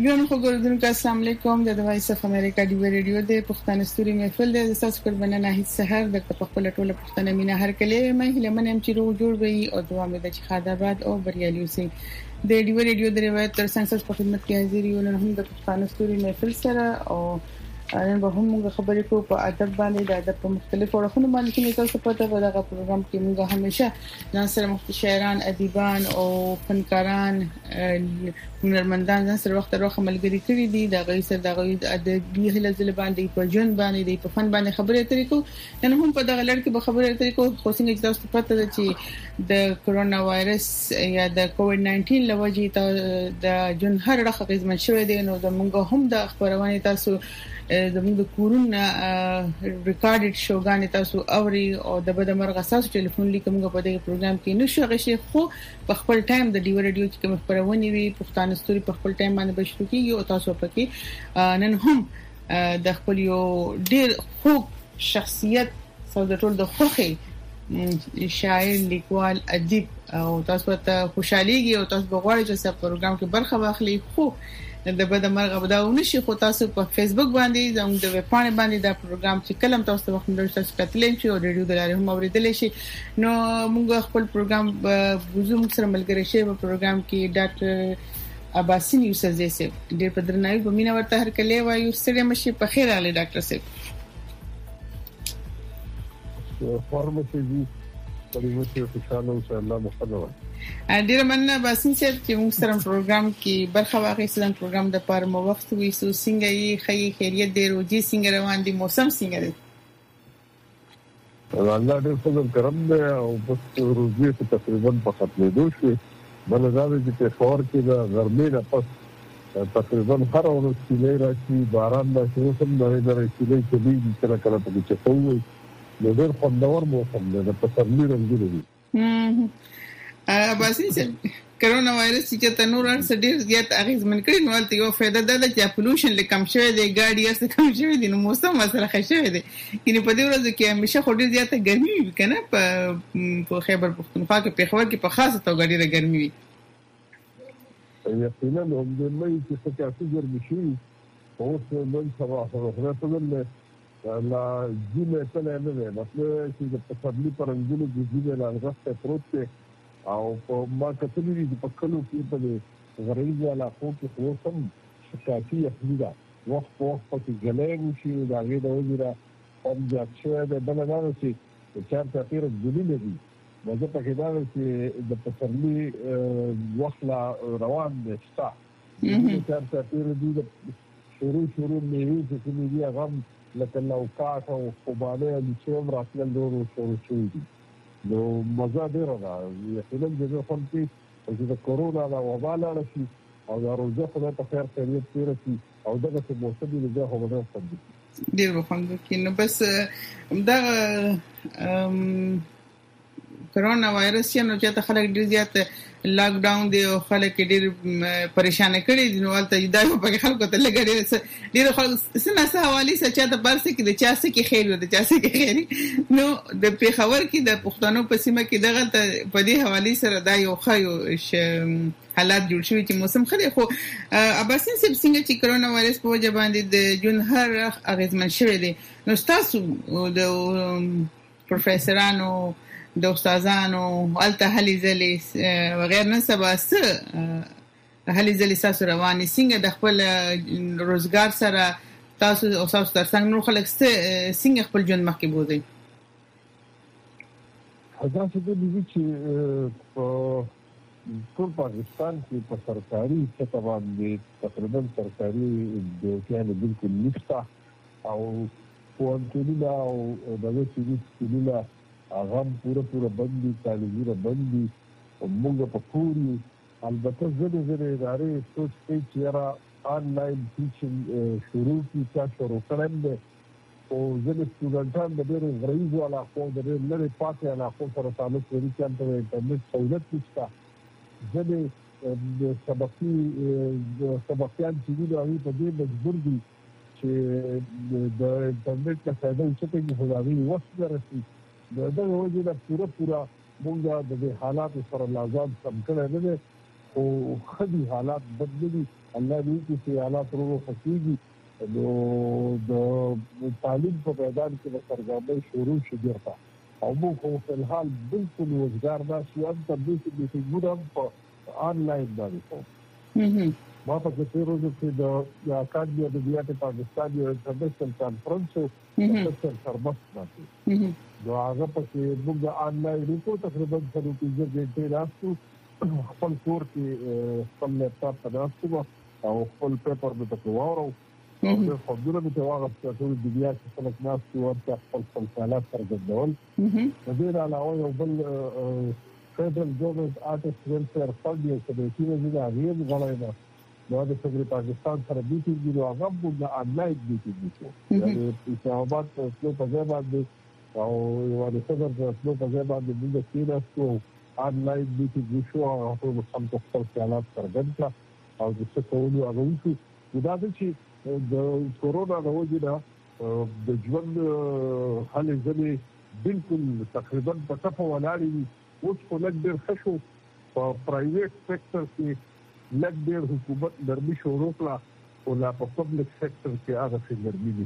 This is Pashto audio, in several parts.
ګران خبردونکو السلام علیکم د وایس اف امریکا دی ریډیو د پښتون ستوري محفل د تاسو قربانه نه هیڅ سحر د خپل ټوله پښتنه مینه هر کله مې هله منم چې روغ جوړ وي او دوام د چې خدابات او بریالي اوسئ د دی ریډیو د روایت تر څنګه په خدمت کې حاضر یو نه هم د پښتون ستوري محفل سره او نن به هم موږ خبرې کوو په ادب باندې د ادب په مختلفو اړخونو باندې چې تاسو په دغه پروګرام کې موږ همیشه ځان سره مختلف شاعران ادیبان او فنکاران هنرمندان ځان سره وخت راخه ملګری کړي دي د غي سره د ادبي هلزل باندې په ژوند باندې په فن باندې خبرې اترې کوو نن هم په دغه لړ کې به خبرې اترې کوو خو څنګه چې تاسو پته ده چې د کرونا وایرس یا د کووډ 19 لوجې د جون هر رخه غزمن شوې دي نو د موږ هم د خبرونه تاسو زموږ د کورونا ریکارډډ شوګانې تاسو اوري او د بده مرغ اساس ټلیفون لیکم په دغه پروګرام کې نشو غشي خو په خپل ټایم د ډیو ریډیو چې کوم خبرونه وي پښتون ستوري په خپل ټایم باندې بشو کې یو تاسو پکې نن هم د خپل یو ډیر خوب شخصیت د ټول د خوخي شاعر لیکوال ادیب او تاسو ته خوشاليږي او تاسو بغواړئ چې په پروګرام کې برخه واخلئ خو د بده مرغ بداونه شي خو تاسو په فیسبوک باندې زموږ د ویب پاڼې باندې دا پروګرام چې کلم تاسو وخت مې تاسو کتلې شي او ریډیو د لارې هم اوریدل شي نو موږ خپل پروګرام بوزوم سره ملګری شي په پروګرام کې ډاکټر عباسین یوسف زیسه ډېر په درناوي په مینا ورته هر کله وایو سره مشي په خیر علي ډاکټر صاحب فارمسي دي په دې چې خوشاله اوسه الله مخدمه ډیر مننه باسم صاحب چې موږ سره پروګرام کې برخه واخیستل پروګرام د پاره مو وخت وي سو څنګه یې خیریت دی روزي څنګه روان دي موسم څنګه دی الله دې فضل کرم دې او بس روزي ته تقریبا په ختمېدو شي بل دا چې په فور کې د ګرمۍ نه پس تقریبا هر ورځ کې راځي باران د شوسم د درې کې کله کله په کې چوي د ډېر خوندور موسم دی د پسرلي رنګونه دي باسي چې کرونا وایرس چې تنور ارس ډیر زیات اغیزمن کړي نو ته یو فائدہ ده چې پولوشن لکم شوی دی ګاډي ارس کم شوی دی نو موسم مسله خښوي دی کینه په دې ورځ کې همیشه خو ډیر زیاته ګرمي وي کنه په خیبر پختونخوا کې په خبر کې په خاصه توګه ډیره ګرمي وي یقینا هم د مې چې څه کې ګرمي شي او څه نن سبا سره څه لا جیمه څه نه نه مطلب چې د پسرلي پرنګونو د جیمه لا غوښته پروت او په ما کتلې دي په کلو کې په غریزه علاقو کې خو سم شکایتي اخليدا وخت په وخت په ګلېږي چې دا غي د وزیره هم ځکه د بلنانو چې چارته پیر ګلې دي مزه په کې دا چې د پسرلي وخت لا روان دي ستا چارته پیر دي شروع میوه چې دي هغه لکه لوکاټ او قباله چې عمر اصل ډورو شروع دي نو مزه ډیره ده یقینا د خپل چې د کرونا د وبا لاړ شي او د روزه خدای په خیر خیریت تیر شي او دغه څه موسم دی د هغه وړاندې څنګه ډیر وخت کې نو بس دا کرونا وایرس یې نو چې خلک ډیر زیات لاک ډاون دی او خلک ډیر پریشان کړي دي نو ولته دا په خلکو ته لګړي ډیر خلک سناسه حواله سچا د برسه کې د چاسه کې خیر د چاسه کې خیر نو د پیښور کې د پښتنو په سیمه کې دغه په دې حواله سره دا یو خایو حالات جوړ شوی چې موسم خله خو اباسین سب څنګه چې کرونا وایرس په وجه باندې د جون هر اغیزمن شوی دی نو تاسو د پروفیسورانو د استادانو الته هلي زلي وغیر نن سبا هلي زلي تاسو رواني څنګه د خپل روزګار سره تاسو او تاسو ترڅنګ نور خلک څنګه خپل ژوند مخکې بوزي دا څه دي چې ټول پاکستان کې په سرکاري سطح باندې تقریبا سرکاري دوکیان بالکل نشته او پوهنتونونه او دغه سیستمونه هغه پوره بندي تعلیمي بندي او موږ په پوری البته زده ادارې سوچ کوي چې را آنلاین ټیچینګ شروع کی شروع کړم او زده سټوډنټان د ډېر غریبو علاقو د ډېر لري پاتې علاقو سره تعلق لري چې په انټرنیټ سہولت نشته زده د سبقيان چې دوی په دې مجبور دي چې د انټرنیټ په فائدہ اوچته کې هغوی وخت درسي دغه وجه د پوره موږ د حالات سره لازم سم کړی نه او خدي حالات بدلي الله دې چې حالات ورو خسيږي نو د تعلیم په میدان کې د سرګردۍ شروع شي ګرځا او موږ په الحال بالکل وزګار دا شو ان تبدیل دي چې ګورم په آنلاین باندې کوم ما په دې ورځو کې د اکاډمي د بیات پاکستان یو انټرنیشنل کانفرنس په سربست باندې نو هغه په کې موږ د آنلاین ریپورت تقریبا څلور پیځه راستو خپل کور کې خپل لیپټاپ ته راستو او خپل پیپر به تاسو وورو او په خپل به واغ تاسو د بیا چې څنګه ناستو او خپل حالات څرګندول د دې علاوه یو بل فدرال ګورنمنت آرټست ویلفیر فند یو څه چې دا غیر غوړای نو د صدر پاکستان سره میټینګ دی او هغه د آنلاین میټینګ دی یعنی په اسلامآباد په ځای باندې او یو د صدر په ځای باندې د کیناستو آنلاین میټینګ شو او په خپل خپل حالات څرګند او د څه کولو هغه وشو دا چې د کورونا د وجې د ژوند حالې ځلې بالکل تقریبا په ټپه ولاړې اوس خو لږ ډېر ښه شو په پرایویټ سېکټر کې لږ ډېر حکومت نرمي شروع کړه او لا په پبلک سېکټر کې هغه څه نرمي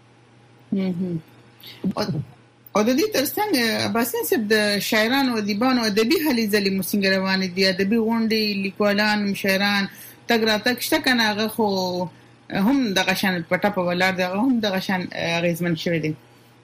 نشته او د دې ترڅنګ عباسین صاحب د شاعرانو او ادیبانو ادبي هلې ځلې موسیقي روانې دي ادبي غونډې لیکوالان شاعران تګ راتګ شته کنه هغه خو هم د غشن پټه په ولر دغه هم د غشن غیزمن شوی دي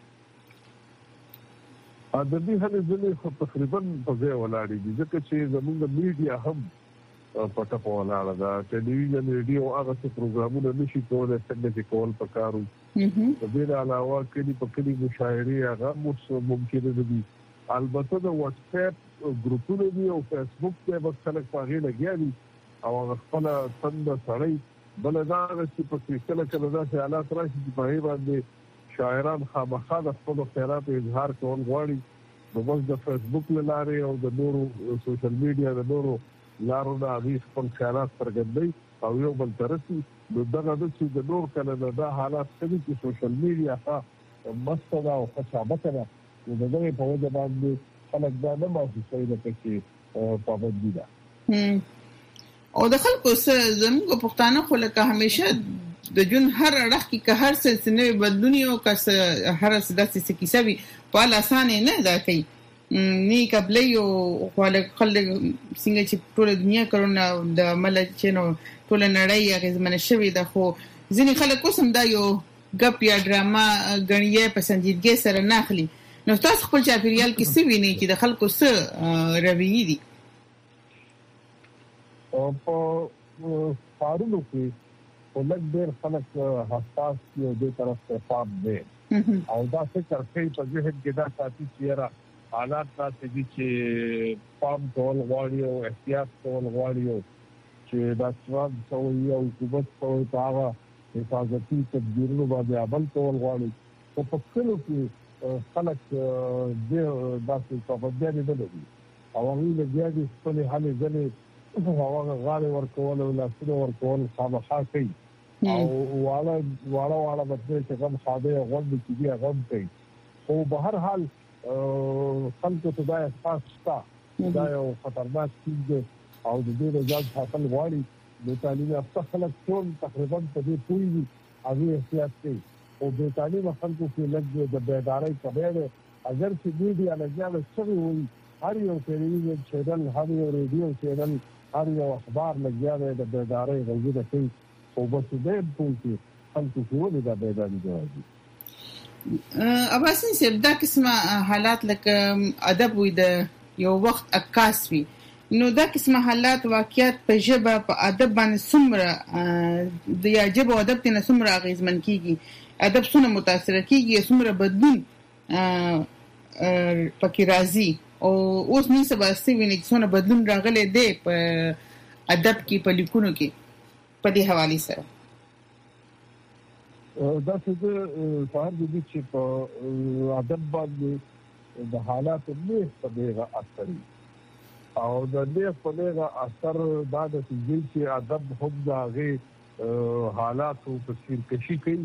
ادبي هلې ځلې خو تقریبا په ځای ولاړې دي ځکه چې زموږ میډیا هم پټه په ولاړه ده ټلویزیون ریډیو هغه څه پروګرامونه نشي کولای څنګه چې کول پکارو د دې علاوه کلی په کلی مشاعري هغه ممکن دي البته د واتس اپ ګروپونه دي او فیسبوک ته به خلک پاغي لګیالي او خپل څنګه سړی بل دا چې په کله کله دا حالات راشي چې په باندې شاعران خامخا د خپل خیرات اظهار کول غواړي نو بس د فیسبوک لاره او د نورو سوشل میډیا د نورو لارو د حدیث خپل خیالات څرګندوي او یو بل ترسي نو دغه د چې د نور کله د حالات کوي چې سوشل میډیا ښه مستدا او خشابته ده نو دغه په وجه باندې خلک دا نه محسوسوي لکه چې پابندي ده او د خلکو سره زموږ پښتانه خو لکه همیشه د جون هر اړخ کې که هر څه نوې بدلونی او که هر څه داسې کیسه وي په لاسانه نه دا کوي نی قبلې او خلک څنګه چې ټول دنیا کرونا د ملت چې نو ټول نړۍ هغه زمنه شوی د خو ځینې خلک اوسم دا یو غپ یا ډراما غنیه په سنجیدګۍ سره نه اخلي نو تاسو خپل چاپیریال کې څه ویني چې د خلکو څه رویې دي او په فارولو کې ولک ډېر خلک حساس دي د طرف ته پام دي او دا فکر کوي په ذهن کې دا ساتي چې حالات تاسو چې پام کول غواړي او احتیاط کول غواړي چې دا څواب سوي او حکومت سوي هغه حفاظتي تدبیرونو باندې عمل کول غواړي او په کلو کې خلک د داسې پابندۍ نه لري او هغه بیا د خپل حالې ځنې هغه غاړه ورکول او لاسونه ورکول خامخا کوي او واړه بدل چې کوم خاده غوډ کې دی هغه کوي او په هر حال خلکو ته دا احساس شته دا یو خطرناک چیز دی او د دې رضایت حاصل غواړي د تعلیم یافته خلک ټول تقریبا په دې پوری هغه احتیاط کوي او د تعلیم خلکو کې لږ د بیدارۍ کمی ده اگر چې میډیا لګیا شوی وي هر یو ټلویزیون چینل هر یو ریډیو چینل هر یو اخبار لګیا دی د بیدارۍ غوږونه کوي او بس دې پوری خلکو کې د بیدارۍ جوړي عباسین صاحب دا قسمه حالات لکه ادب وي د یو وخت عکاس وي نو دا قسمه حالات واقعیت په ژبه په ادب باندې څومره د یا ژبه او ادب ته څومره اغیزمن کیږي ادب څومره متاثر کیږي څومره بدلون پکې راځي او اوس نن سبا ستوینه څومره بدلون راغلی دی په ادب کې په لیکونو کې په دې حواله سره دا څه د فار دي چې په ادب باندې د حالات نه په دغه اثر او د دې په دغه اثر دا د چې ادب هم دغه حالات او تصویر کشي کوي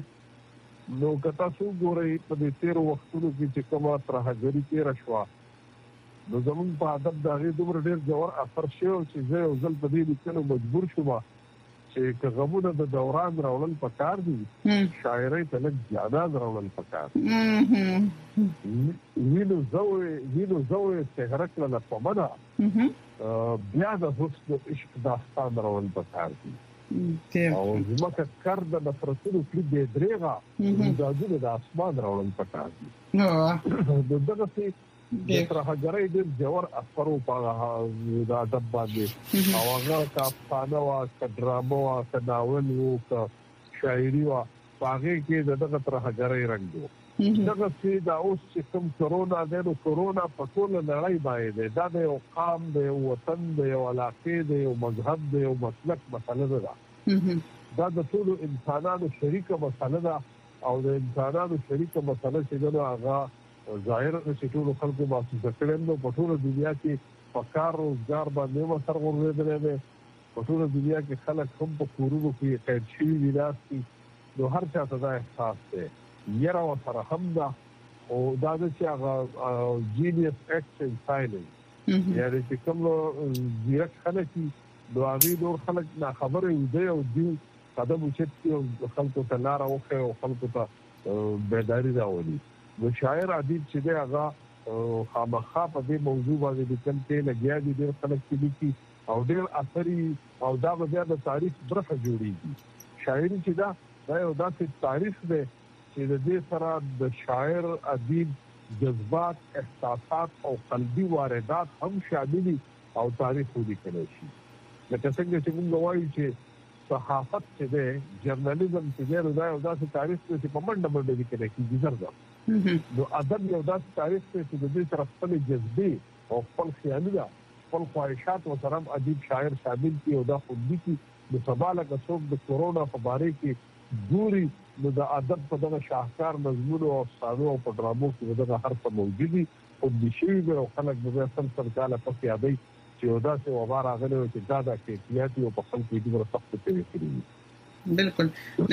نو کتا څو ګورې په دې تیر وختونو کې چې کومه ترهګری کې رشوا نو زمون په ادب د هغه دومره ډیر جوړ اثر شو چې زه یو ځل په دې لیکلو مجبور شوم چې غوونه د دوران راولل پکار دي شاعرۍ ته لږ زیاده راولل پکار وینو زوې سهرک له پمنه بیا د حسن عشق داستان راولل پکار دي او زموږ کار د نفرتونو کې د درېغه د اسمان راولل پکار دي دغه څه د ترهګرۍ د جوړ اثر په د ادب باندې او هغه کا افسانه وا ډراما وا ناول او شاعري وا هغه کې دغه ترهګرۍ رنګ دغه چې دا اوس چې کوم کرونا د کرونا په ټول نړۍ باندې دا د قام د وطن د علاقې د مذهب د مسلک مسله ده دا د ټول انسانانو شریکه مسله ده او د انسانانو شریکه مسله چې دا هغه ظاهر چې ټول خلکو ماسوسه کړي نو په ټول دنیا کې فقار روزګار باندې وسر ورغلي دي په ټول دنیا کې خلک هم په کورونو کې قید شوي دي داسي نو هر چا ته دا احساس دی یره سره هم دا او دا چې هغه جینیس ایکشن سايلنس یعنی چې کوم ډیرک خلک نو هغه ډول خلک نه خبره دی او دی قدم چې خلکو ته لار اوخه او خلکو ته بیداری راوړي نو شاعر ادیب چې دی هغه خامخا په دې موضوع باندې لیکل کې لګیا دي ډېر خلک چې لیکي او ډېر اثري او دا بیا د تاریخ برخه جوړیږي شاعري چې دا یو داسې تاریخ دی چې د دې سره د شاعر ادیب جذبات احساسات او قلبي واردات هم شامل او تاریخ ولیکل شي لکه څنګه چې موږ وایو چې صحافت چې دی جرنالیزم چې دی دا یو داسې تاریخ دی چې په منډه لیکل کېږي زرګر نو ادب یو داسې تاریخ دی چې د دې سره خپل جذبې او خپل خیالونه خپل خواهشات او سره ادیب شاعر شامل دي او دا خو دي چې د سباله کڅوک د کورونا په باره کې ګوري نو د ادب په دغه شاهکار نظمونو او افسانو او په ډرامو کې دغه هر څه موجود دي او د شی او خلک د سم کاله په یادي چې یو داسې وبار راغلی چې دا د کیفیت او په خپل کې ډېر سخت پیری کړی بالکل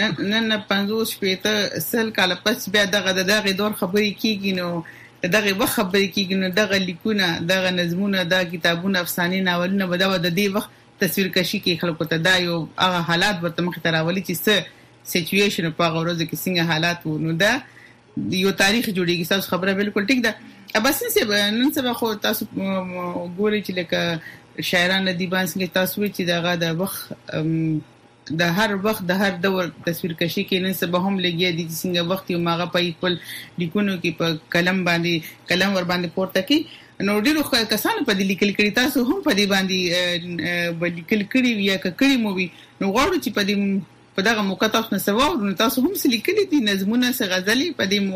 نن 50 شپته سل کاله پس بیا دغه دور خبرې کیږي نو دغه وخت خبرې کیږي نو دغه لیکونه دغه نظمونه د کتابونو افسانې ناولونه به د دې وخت تصویر کشي کې خلکو ته دا یو هغه حالات ورته مخ ته راولي چې څه سچويشن په هغه ورځ کې څنګه حالات وو نو دا یو تاریخ جوړیږي تاسو خبره بالکل ټیک ده اباسین نن سبا خو تاسو ګوري چې لکه شاعران ادیبان څنګه تاسو چې دغه د وخت د هر وخت د هر دور تصویر کشي کې نن سبا هم لګیا دي څنګه وخت یو ماغه په خپل لیکونو کې په قلم ور باندې پورته کې نو ډیرو کسانو په دې لیکل کړي تاسو هم په دې باندې لیکل کړي یا کړي مو وي نو غواړو چې په دغه موقع تاسو نه سوال نو تاسو هم لیکلي دي نظمونه څه غزلي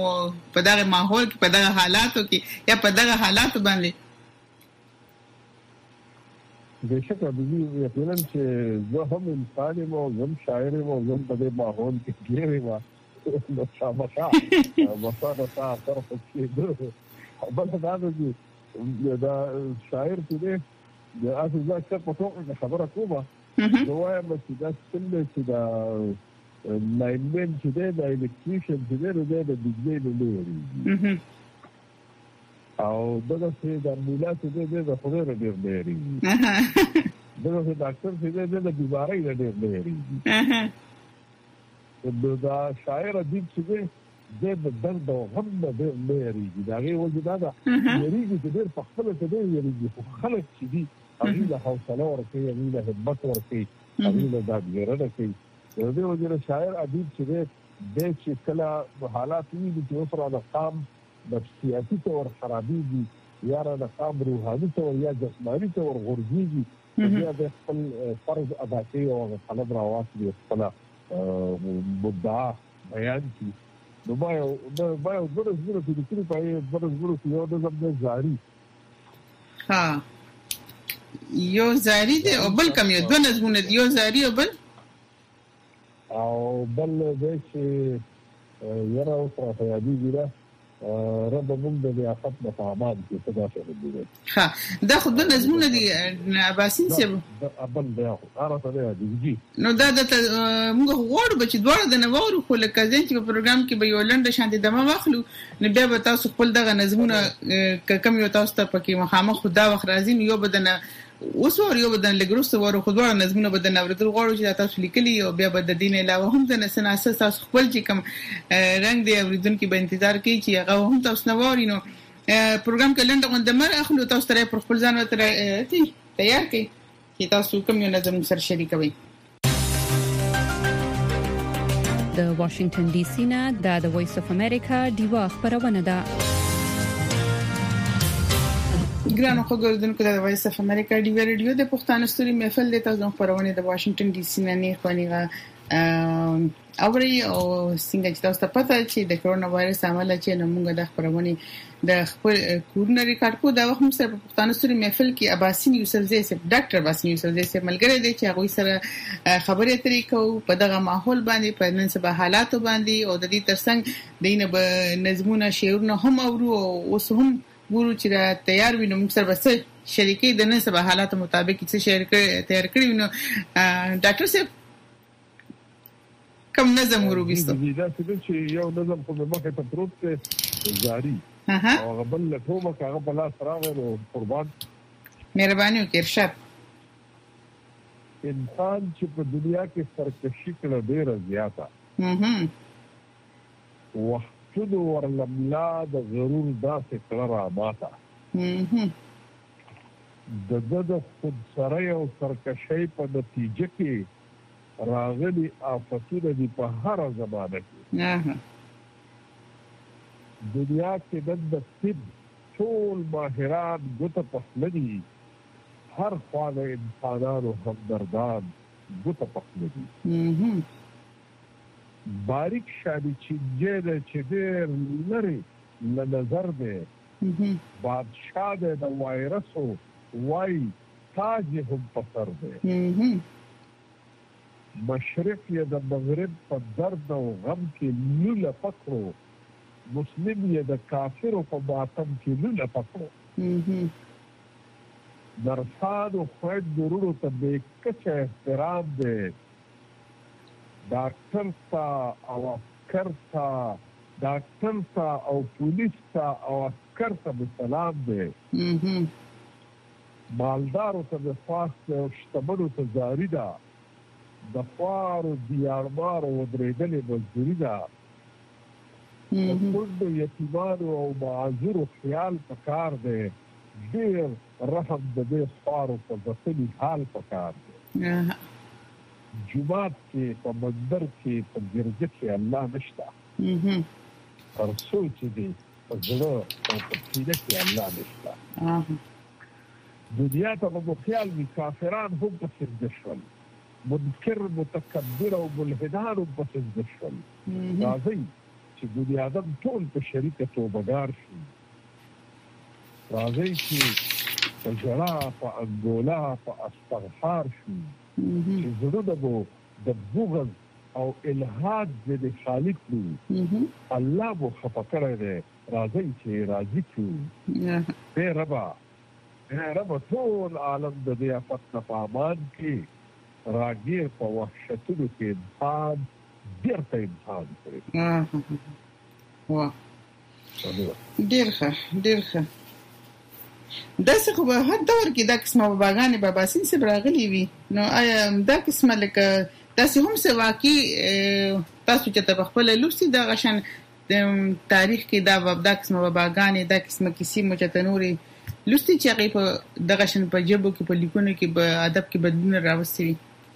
په دغه ماحول کې په دغه حالاتو کې یا په دغه حالات باندې بشکره د دې یقینا چې زه هم انسان یم او زم شاعر یم او زم په دې ماحول کې ګیرې ما نو شابه مساده تاسو کې بل دا دا شاعر چې دی د اساس ځکه په توګه خبره کومه نو وایم چې دا څنګه چې دا لاینمن چې دی د الکتریشن چې دی د بجلی لوري او دغه چې د امبولانس چې د خبره ډیر دی دغه چې ډاکټر چې د بیماری ډیر دی دا شاعر ادیب چې د درد او غم ډیر دی دا غي وجود دا یریږي چې ډیر په خپل کې دی یریږي خلک چې دي هغه له حوصله ورکوي هغه له همت ورکوي هغه له دادګرنه کوي د دې وجه شاعر ادیب چې د چې کله حالات وي چې اوسره د قام نفسیاتی تور خرابېږي یا د قام روحاني تور یا جسماني تور غورځيږي بیا د خپل فرض ادا کوي او طلب راوځي خپل مدعا بیان کوي نو باید ورزګرو کې د کلی په ورزګرو کې یو د زموږ جاری یو زاری دی او بل کم یو دوه نظمونه دی یو زاری او بل د چې یره او په یادی ګره رب موږ د ریاست په تعامل کې څه داسې دي. ها دا خو د نظمونه دي عباسین صاحب ابل بیا راته دی نو دا موږ غواړو چې دواړه د نوورو خو لکه ځین چې په پروګرام کې به یو لنډه شانتي دمه واخلو نو بیا به تاسو خپل دغه نظمونه کم یو تاسو ته پکې مخامخ خدا وخت راځي یو بدنه اوس یو بدن لګروسته ورو خو دواړه نظمونه بدن اوریدل غواړو چې تاسو لیکلي او بیا به د دین علاوه هم د نسناسه تاسو خپل چې کوم رنگ دی اوریدونکو به انتظار کوي چې هغه هم تاسو نووري نو پروګرام کې لنډه غونډه اخلو تاسو ته پر خپل ځان وتر تیار کړئ چې تاسو کوم یو نظم سره شریکوي. د واشنگټن ډي سي نه د وایس اف امریکا دیوا خبرونه ده. ګرانو خبردونکو د وایس اف امریکا ډي ریډیو د پښتون ستوري محفل د تاسو خبرونه د واشنگټن ډي سي نه خونیغه اوري او څنګه چې تاسو ته پته چې د کرونا وایرس عمله چې موږ د خبرونه د خپل کورن ریکارډ کو دا وخت هم سره په پښتون ستوري محفل کې عباسین یوسفزئی صاحب ډاکټر عباسین یوسفزئی صاحب ملګری دی چې هغه سره خبرې اترې کوو په دغه ماحول باندې په نن سبا حالات باندې او د دې ترڅنګ دینه به نظمونه شعرونه هم اورو او اوس هم ګورو چې تیار وینم موږ سره بس شریکي د نن سبا حالات مطابق څه شعر تیار کړی نو ډاکټر صاحب کوم نظم وروبیستو دا چې یو نظم په مخه ته پروت دی جاری او غبل له ټوبه هغه بل سره او قربان مهرباني وکړئ ارشاد. انسان چې په دنیا کې سرکشي کړه ډیره زیاته وختونه ورلملا د غرور داسې کړه را ماته د خود سره او سرکشي په نتیجه کې راغلي آفتونه دي په هر زمانه کې. دنیا کې د طب ټول ماهران ګوته پخلدي هر خواله انسانانو همدردان ګوته پخلدي باریک شادي چې ډېر لري له نظر دی بادشاہ د وایرسو وای تاج هم پسر دی مشرق یې د مغرب په درد او غم کې لوله پکړو مسلم یې د کافرو په ماتم کې لوله پکړو درسانو خوید درونو ته بېکچه احترام دی ډاکټر ته او عسکر ته ډاکټر ته او پولیس ته او عسکر ته سلام دی مالدارو ته د فاست او شتمنو ته زاری ده د خوارو دیارمارو ودرېدلې مزدوري ده د کونډو یتیمانو او معذورو خیال پکار دی ډېر رحم د دې خوارو په بسلي حال پکار دی جمعات کې په مندر کې په ګرځه کې الله نشته پر سوچ دی په زړه او په سینه کې الله نشته دنیا ته په خیال وی کافران هم په سجده شول منکر متکبر او ملحدان په سجده شول راځي چې دنیا آدم ټول په شریکه توبګار شي راځي چې په جلا په انګولا په استغفار شي چې زړه د بغض او الحاد د خالق دی الله مو خفقره دی راځي چې راځي چې رب ټول عالم د دې افت په امان کې راګیر په وحشتونو کې انسان ډېر انسان واه ډېر ښه دا څه خو به هر دور کې دا قسمه باغانې باباسین سره راغلي وي نو آیا دا قسمه لکه تاسو هم څه واقعي تاسو چې په خپل لوستي دا غشن تاریخ کې دا قسمه باغانې دا قسمه کیسې مجتنوري لوستي چې هغه په د غشن په جبو کې په لیکونو کې په ادب کې بدلون راوستي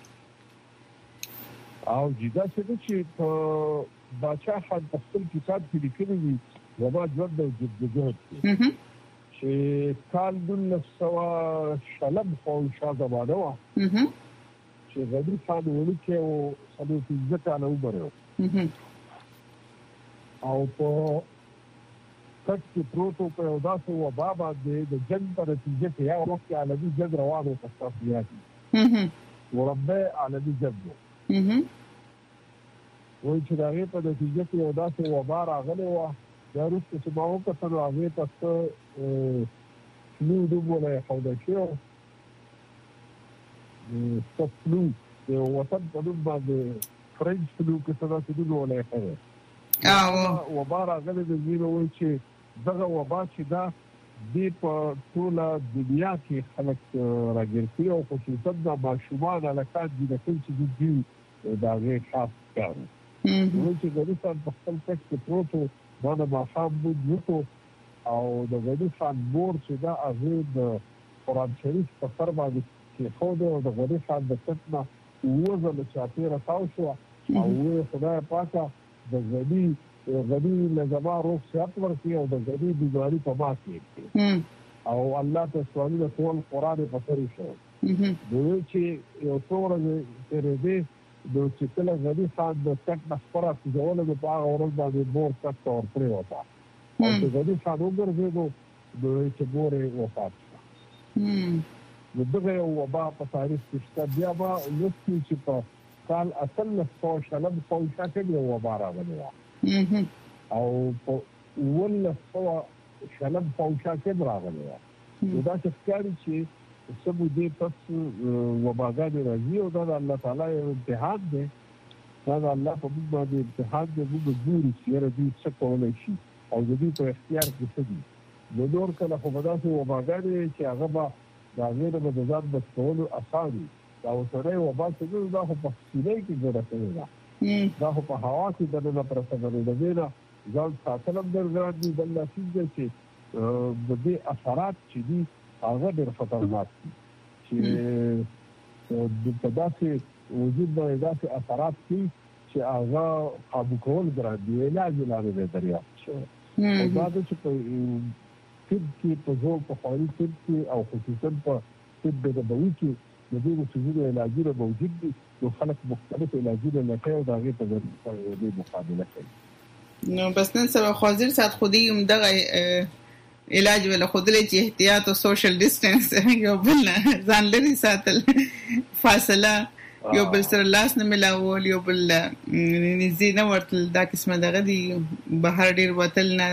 او جدا چې په باچا خان په خپل کتاب کې لیکلي دي زما ژوند د جدوجہد چې کال 1900 شلم خو شاه زمانه و چې غدر خان ولکه او سلو فزه کاله وبره او په کټ پروتو په اوداسو و بابا د جنگ په نتیجه کې یو وخت عالمي جنگ روانو په تاسیاتي وربه عالمي جنگ وای چې دغه په نتیجه کې اوداسو و بار غلې و دا روسته چې ما وکړل هغه تاسو فلو دوبله خوده شو فلو یو وطن په نوم باندې فرنچ فلو کې څه داسې دوبله خوده وبا راغلی د زیرو وایي چې دغه وبا چې دا د په ټوله دنیا کې خلک راګیر کړي او خصوصا د ماشومان علاقات دي د ټول چې دي دا غي خاص کار نو چې ګورستان په خپل ټکس کې پروتو دا د مافام بوجو او د ګورستان بور چې دا هغه د قرآن شریف په سر باندې چې خو د ګورستان د څټنه وزن چې تاسو شو او خدای پاکه د غني لزما روح صحت ورکړي او د غني بيزاري په ما کې او الله ته سوال له ټول قران په سر شو دوی چې یو څوره ترې دې د چې کله غني خان د څټ نخبره ځول د پاغه ورځ باندې بور څټ اور پرې وتا او چې غني خان وګرځېدو دوی چې بورې وفات شو دغه یو وبا په تاریخ کې شته بیا به لستی چې په کال اصل له شلم فوشا کې یو وبا راغلی او په ول شلم فوشا کې راغلی دا چې ښکاري چې سبو دې پس وباګانې راځي او دا الله تعالی یو امتحان دی دا الله په موږ باندې امتحان دی موږ ګورو چې دې څه کولای شي او دې په اختیار کې څه دي نور کله خو به داسې وباګانې چې هغه به دا غیر به ځان د ټولو اساني دا وسره وبا چې دا خو په سیلې کې ګرځي دا خو په هوا کې د نه پرسګري د دې ځان ساتلم درګران دي بل نتیجه چې د دې اثرات چې دي هغه ډېر خطرناک دي چې د تداسي وجود باندې داسې اثرات دي چې هغه قابو کول ګران دي علاج لاره دریافت شو دا چې په کې په ځو په خاري کې او خصوصا په طب د بوي کې د دې وسیلو علاجونه موجود دي نو خلک مختلف علاجونه لکه او دغه په دې مقابله کوي نو بس نن سبا حاضر سات خودي هم دغه علاج ولا خودلې چې احتیاط او سوشل ډیسټنس یو بل ځان لري ساتل فاصله یو بل سره لاس نه ملاول یو بل نږدې نه ورتل دا قسمه دغه دی بهر ډیر وتل نه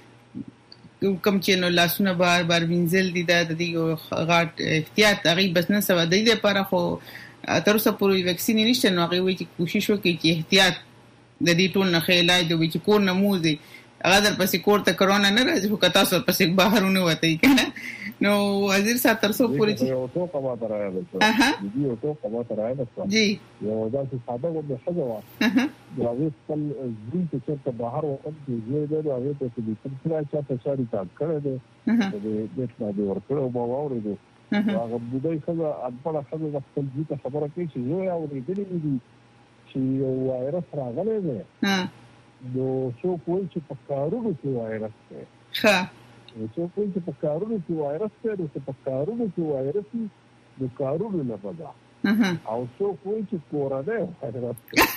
کوم چې نو لاسونه بار بار وینځل دي د دې غاټ احتیاط هغه بس نه سوا د دې لپاره خو تر اوسه پورې ویکسین نشته نو هغه وایي چې کوشش وکړي چې احتیاط د دې ټول نه علاج دوی چې کور نه موزي هغه در پسې کور ته کرونا نه راځي خو کتا سره پسې بهرونه وته کنه نو وزیر صاحب تر څو پورې یو تو کما تر راځي یو تو کما تر راځي جی یو دا چې ساده و به خجوا دا خپل ځین چې بهر وخت دی زه دا هغه ته چې څنګه چې تاسو تا کړی دی د دې ورکړو ما واورېدو هغه بډای خزه اړپړه خزه د خپل دې خبره کوي چې یو اورېدلې دي چې یو وایرس راغلی دی نو څو کوی چې په کارونو کې وایرس دی ښه څو کوی چې په کارونو کې وایرس دی نو په کارونو کې وایرس دی د کارونو نه پدا او څو کوی چې کورانه وایرس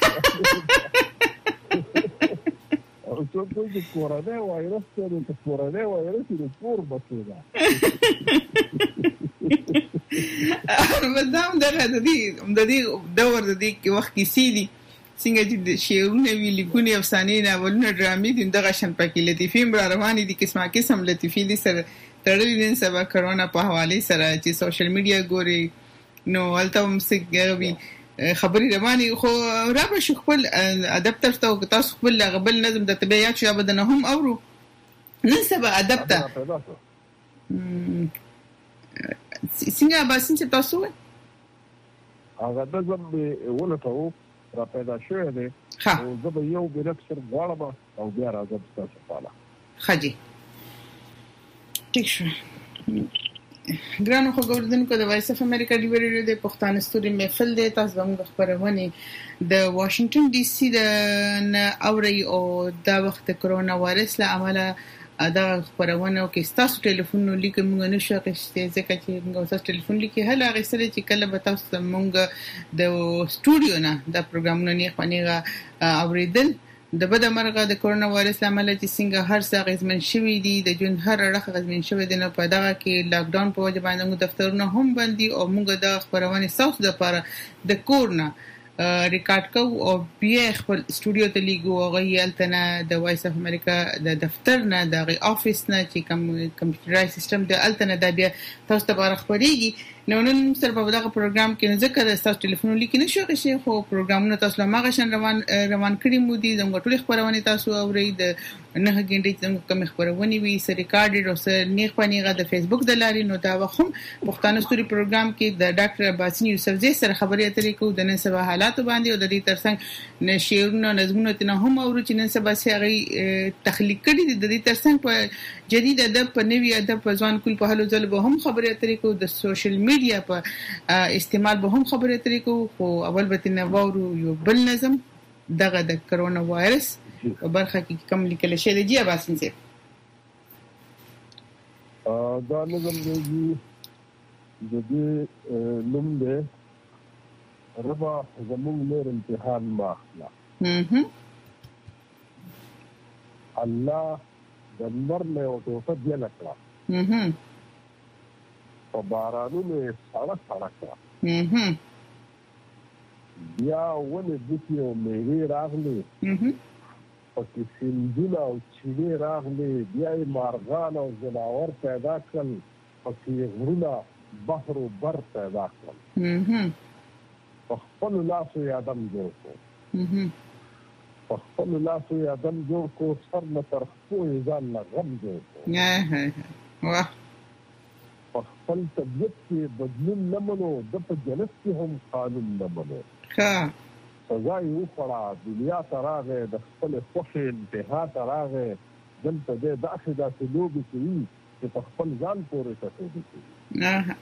او څو کوی چې کورانه وایرس دی نو کورانه وایرس دی کور بچیږي مدام دغه د دې دور د دې وخت کې سیدي څنګه چې شعرونه وی لیکونه افسانې نه ولونه ډرامې دي دغه شن پکې لطیفې روانې دي قسم لطیفې دي سره تړلې دي سبا کرونا په حواله سره چې سوشل میډیا ګوري نو الته هم څنګه خبري روانې خو را به خپل ادب تاسو خپل غبل نظم د طبيعت شو ابدا هم اورو نن سبا ادب ته څنګه باسنځ تاسو هغه د زمبه ولته را پیدا شوی دی او زه به یو بیرکسر غواړم او بیا راځم تاسو پاله خاجي ټیک شو ګرانو خو ګوردونکو د وایس اف امریکا دی ویډیو د پښتون ستوري محفل د تاسو موږ خبرونه د واشنگټن ډي سي د اوري او د وخت کرونا وایرس له امله دا خبرونه کې تاسو ټلیفون لیکه موږ نشو غوښتي ځکه چې موږ تاسو ټلیفون لیکه هله غوښتل چې کله به تاسو موږ د سټوډیو نه د پروګرامونو نه خپنیغه اوریدل د بده مرغه د کرونا وایرس عمله چې څنګه هر څه غزمن شوی دي د جون هر اړه غزمن شوی دي نو په دغه کې لاک ډاون په وجه باندې دفترونه هم بندي او موږ د خبرونه تاسو د لپاره د کورنا ریکارډ کوو او بیا خپل سټوډیو ته لیږو او غیالتنه د وایس اف امریکا د دفتر نه د افیس نه چې کمپیوټرایز سیستم د التنه د بیا تاسو ته خبرېږي نو نن سره په دغه پروګرام کې ذکر تاسو ټلیفون لیکي نشو غشي خو پروګرامونه تاسو له ماغه شن روان کړی مو دي زموږ ټول خبرونه تاسو اوري د نه غونډې څنګه کوم خبرونه وي سره ریکارډ او سره نیغ پنیغه د فیسبوک د لاري نو دا وخم پښتون ستوري پروګرام کې د ډاکټر عباسین یوسفزئی سره خبرې اترې کوو د نن سبا حالات باندې او د دې ترڅنګ نشیرونه نظمونه تنه هم اورو چې نن سبا سیغي تخلیق کړي د دې ترڅنګ په جدید ادب په نوي ادب په ځوان کول په هلو ځل به هم خبرې اترې کوو د سوشل میډیا په استعمال به هم خبرې اترې کوو خو اول به تنه وورو یو بل نظم دغه د کرونا وایرس په برخه کې کوم لیکل شوی دی عباسین صاحب دا نظم دی د دې نوم دی ربا زمون نور امتحان ماخلا الله د نور له او توفه دی لکړه په بارانونو سړه کړه بیا ونه د دې مېوې راغلي پکې سندونه او چینه راغلي بیا یې مارغان او جناور پیدا کړل پکې غرونه بحر او بر پیدا کړل په خپل لاس یې ادم جوړ کړ په خپل لاس یې ادم جوړ کړ سر نه تر خو یې ځان نه غم جوړ کړ واه په خپل طبیعت کې بدلون نه منو د په جنت کې هم قانون نه منو سزا یې وخوړه دنیا ته راغی د خپل خوښې انتها ته راغی دلته دی داسې لوبې کوي چې په خپل ځان پورې ټکوي کوي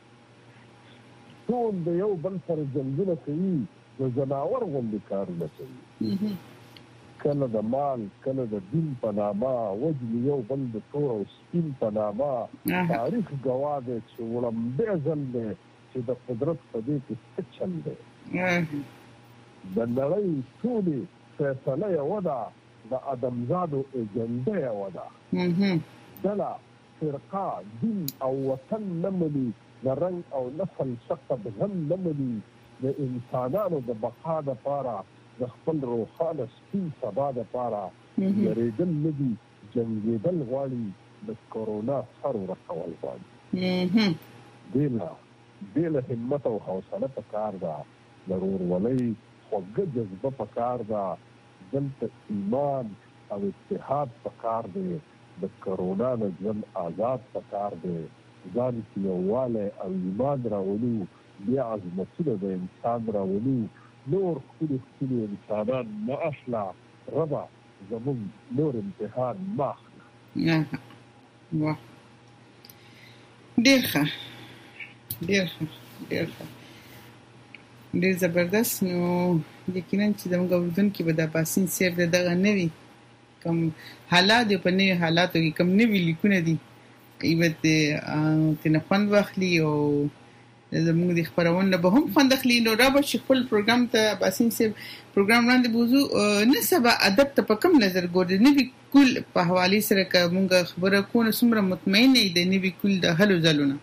ټول د یو بل سره جنګونه کوي د ځناور غوندې کارونه کوي کله د مال کله د دین په نامه وجل یو بل د تور او سپین په نامه تاریخ ګواه دی چې وړاندې ځل دی چې د قدرت په دې کې څه چل دی د نړۍ ټولې فیصله یې وده د ادمزادو ایجنډه یې وده دله فرقه دین او وطن نه مني د رنګ او نسل شقد غم نه مني د انسانانو د بقا دپاره د خپل روښانه سپین سبا دپاره یریدل نه دي جنګېدل غواړي د کرونا سر ورکول غواړي دې له همت او حوصله پکار ده د ورورولۍ خوږه جذبه پکار ده دلته ایمان او اتحاد پکار دی د کرونا نه ژوند آزاد پکار دی ځان کې یووالی او ایمان راولو بیا عظمتونه د انسان راولو نور ښکلي انسانان نه اخله ربا زموږ نور امتحان ما اخله واه ډېر ښه ډېر زبردست نو یقینا چې زموږ اردوونکي به د عباسین صاحب دغه نوي کوم حالات په نوي حالاتو کې کوم نوي لیکونه دي ایبت تنه خوند واخلي او زموږ د خبرونه به هم خوند اخلي نو را به خپل پروګرام ته عباسین صاحب پروګرام وړاندې بوزو نه سبا ادب ته په کوم نظر ګوري نوي کول په حواله سره کومه خبره کو نه سمره مطمئن دی نوي کول د هلو ځلونه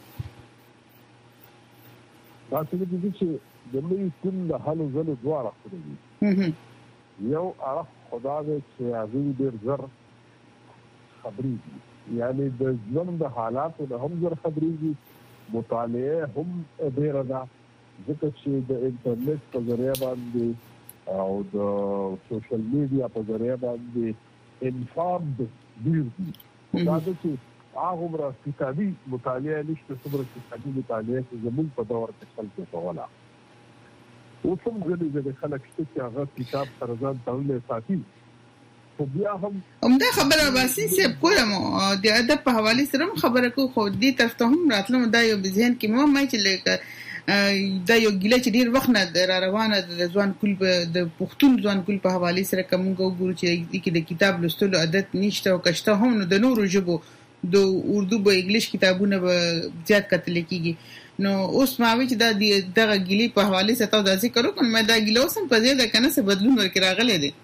تاسو دې چې د نوي کول د هلو ځلو دواړه خوري یو اړه خدا دې چې هغه ډېر زر خبري یعنی د ژوند د حالاتو د هم زر خبري مطالعه هم ډېر ده ځکه چې د انټرنیټ په ذریعہ باندې او د سوشل میډیا په ذریعہ باندې انفارمد ډېر دي دا چې هغه کتابي مطالعه نشته څومره کتابي مطالعه چې زموږ په دور کې خلک کوله اوسم غوډه د خلک چې هغه کتاب سره ځان تړلې ساتي خو بیا هم دا خبره باسي چې کوم د ادب په حواله سره خبره کو خو دې طرف ته هم راتلم دا یو ذهن کې مې چې لکه دا یو ګیله چې ډیر وخت نه روانه د ځوان کول د پښتون ځوان کول په حواله سره کوم ګورو چې د کتاب لوستلو عادت نشته او کشته هم نو د نورو ژبو د اردو به انګلیش کتابونه به زیات کتل کیږي نو اوس ما وی چې دغه ګیلی په حواله سره تاسو ځکه کړو کوم دا ګیله اوس په دې ده کنه څه بدلون ورکړي راغلي دي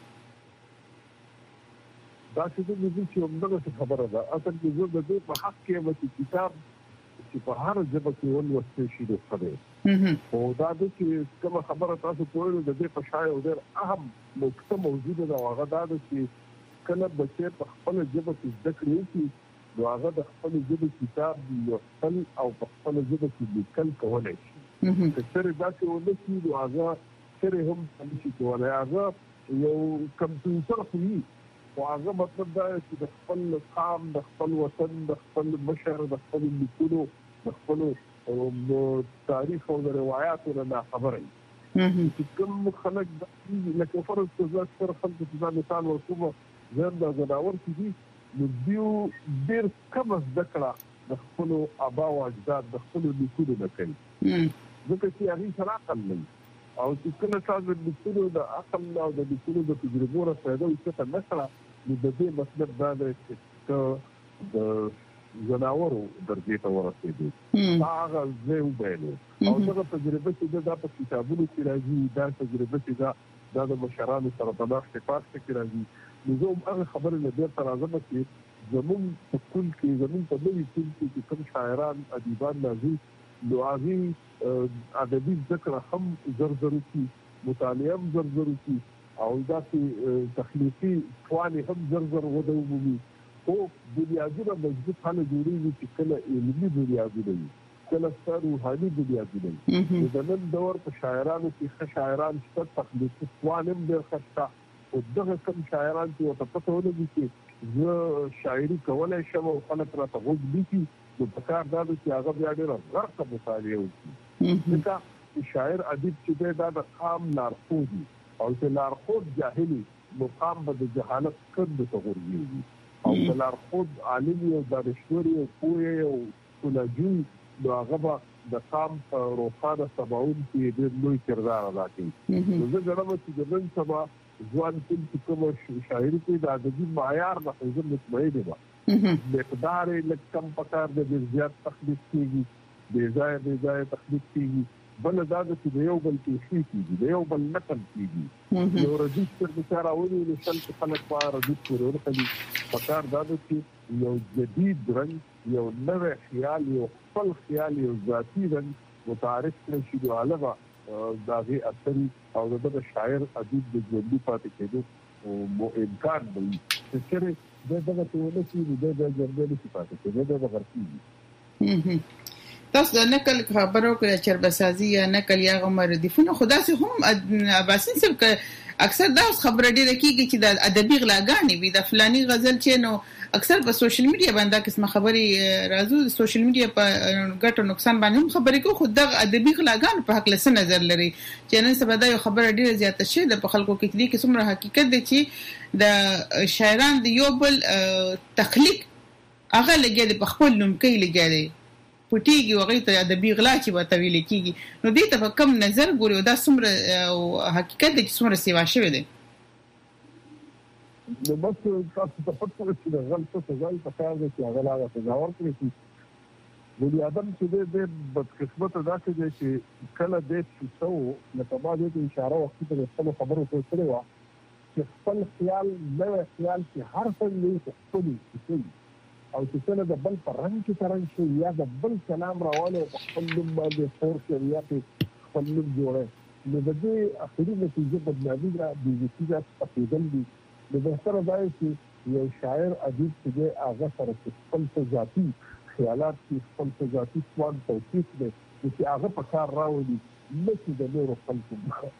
دا چې د دې چې موږ څه خبره ده اصل کې زه د دې په حق کې چې کتاب چې په هر ژبه کې ولوستل شي د خبرې او دا د چې کوم خبره تاسو کوئ د دې په شای او ډېر اهم نقطه موجوده ده هغه دا ده چې کله بچي په خپل ژبه کې ذکر کوي نو هغه د خپل ژبې کتاب لوستل او په خپل ژبه کې لیکل کولای شي که څېرې دا چې ولسی نو هغه څېرې هم نشي کولای هغه یو کمپیوټر خو او هغه مطلب دا چې د خپل قام د خپل وطن د خپل مشر د خپل لیکلو د خپل تاریخ او روایتو نه خبرې چې کوم خلک لکه فرض کړه چې خلک د مثال ورکوم زنده زناور چې نو دیو ډېر کم ذکر د خپل ابا او اجداد د خپل لیکلو نه کوي ځکه چې هغه سره عقل نه او چې کله تاسو د لیکلو د عقل او د لیکلو د تجربو سره پیدا وکړئ مثلا د دې مطلب دا دی چې د زناورو درجه ته ورسېږي هغه زه وبېلو او دا تجربه چې دا په کتابونو کې راځي دا تجربه چې دا د مشرانو سره په ناخته پاتې کې راځي نو زه هغه خبره نه ډېر تر اعظم چې زمون په کل کې زمون په نوې کل کې کوم شاعران ادیبان راځي نو هغه ادبي ذکر هم زرزرو کی مطالعه هم زرزرو کی او دا چې تخلیقي توانې هم زرزر ودوي او بنیادونه مضبوط حاله جوړیږي چې کله علمي بنیادونه وي کله روحاني بنیادونه وي د نن دور په شاعرانو کې ښه شاعران شته تخلیقي توان هم ډېر ښه شته او دغه کوم شاعران چې ورته پته ولګي چې زه شاعري کولی شم او خلک راته غوږ نیسي نو په کار دا ده چې هغه بیا ډېره غرقه مطالعه وکړي ځکه شاعر ادیب چې دی دا د قام لارښود وي او چې لارښود جاهلي نو قام به د جهالت کندو ته غورځېږي او د لارښود عالم او دانشور او پوه او سولهجوی نو هغه به د قام په روښانه سباون کې ډېر لوی کردار ادا کوي نو زه ګڼم چې د نن سبا ځوان ټول چې کوم شاعري کې د ادبي معیار د حضور مطمئن دی مقدار لږ کم پکار د زیات تخلیق کیږي بې ځای تخلیق کیږي بل دا چې یو بل کې شي کیږي یو بل نقل کیږي یو رجستر د چاراونی د شل خلک په رجستر ورکړي پکار دا چې یو جدید رنګ یو نوې خیال یو خپل خیال یو ذاتی رنګ متعارف کړي چې علاوه داغه اثري او د شاعر ادیب د ژوندۍ پاتې کېدو او امکان دی چې دغه ټول چې د ژوندۍ پاتې کېدو د غرقي تاسو د نقل خبرو کې چربسازي یا نقل یا غمر دفونه خدا سي هم عباسین صاحب اکثر دا خبره ډیره کیږي چې د ادبي غلاګانې وي د فلاني غزل چې نو اکثر په سوشل میډیا باندې قسمه خبري راځو د سوشل میډیا په ګټو نقصان باندې هم خبرې کوي خو د ادبي غلاګانو په حق له نظر لري چې نن سبا دا یو خبره ډیره زیاته شي د خلکو کې دي چې څومره حقیقت دی چې د شاعران د یو بل تخلیق هغه لګي د خپل نوم کې لګي پټیږي او غیته ادبي غلا چې وته ویل کیږي نو دې ته کم نظر ګوري او دا څومره حقیقت دی چې څومره سیوا شوی دی نو بس تاسو ته پته چې د غلط څه په کار دی چې هغه لا تجاوز کړی د ادم چې د بدقسمت دا چې کله دې څو لکه ما دې اشاره وکړه چې خپل خبرو ته کړو چې خپل خیال نو خیال چې هر څه نه خپل او چې څنګه د بل پر رنګ کې ترنګ شي یا د بل کلام راواله خپل باندې فور شریعت خپل جوړه نو د دې اخري نتیجه بدلېږي د دې چې تاسو دي د بهتره ځای چې یو شاعر ادیب چې هغه سره خپل ذاتي خیالات خپل ذاتي ځوان توصیف دي چې هغه په کار راوړي نه چې د نورو خلکو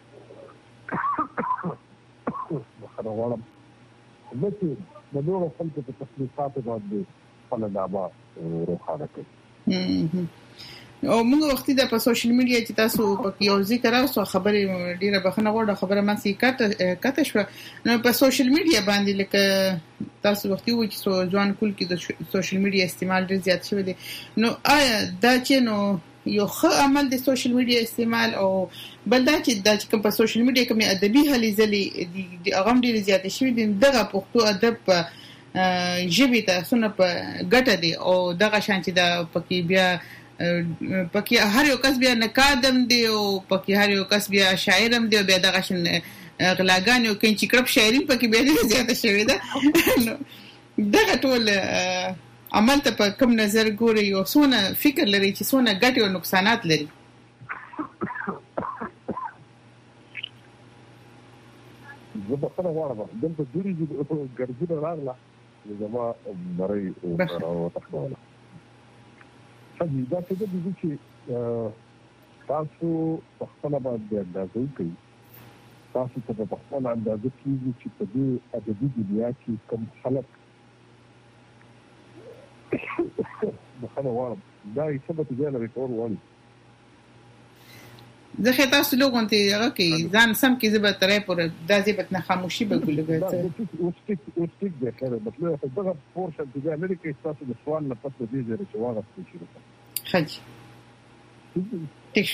مخاطرم نه چې د نورو خلکو په تخلیقات باندې خپل نامه روښانه کوي او موږ وخت دا په سوشل میډیا چې تاسو په یو ذکر اوسه خبرې ډیره بخنه غوړه خبره ما سي کاته شو نو په سوشل میډیا باندې لکه تاسو وخت یو چې ځوان کول کې د سوشل میډیا استعمال ډیر زیات شوی دی نو آیا دا چې نو یو ښه عمل د سوشل میډیا استعمال او بل دا چې کوم په سوشل میډیا کې ادبي هلي ځلې د اغم ډیر زیات شوی دي دغه پښتو ادب ژبه تاسو نه په ګټه دي او دغه شان چې دا پکې بیا پکې هر یو کس بیا نقادم دی او پکې هر یو کس بیا شاعرم دی بیا دغه شان غلاګان او کین چې کرپ شاعرین پکې بیا ډیر زیات شوی ده دغه ټول عمل ته په کوم نظر ګوري او څونه فکر لري چې څونه ګټې او نقصانات لري؟ زه په خپل غواړم دلته جوړي ګرځي راغله زما بري او تخوله فدي دا څه دي چې تاسو په خپل باندې اندازې کوي تاسو ته په خپل اندازې کېږي چې په دې ادبي دنیا کې کوم خلک مخنه وارم دا یې څه به تجارت ریکور وایي زه خې تاسو لوګون ته هغه کې ځان سم کې زبر ترې پر دازې بت نه خاموشي به ګلګته اوس ټیک ده خیر مطلب دا پورشن چې دا لري کې تاسو د سوال نه پته دي چې واغه څه شي خج تیش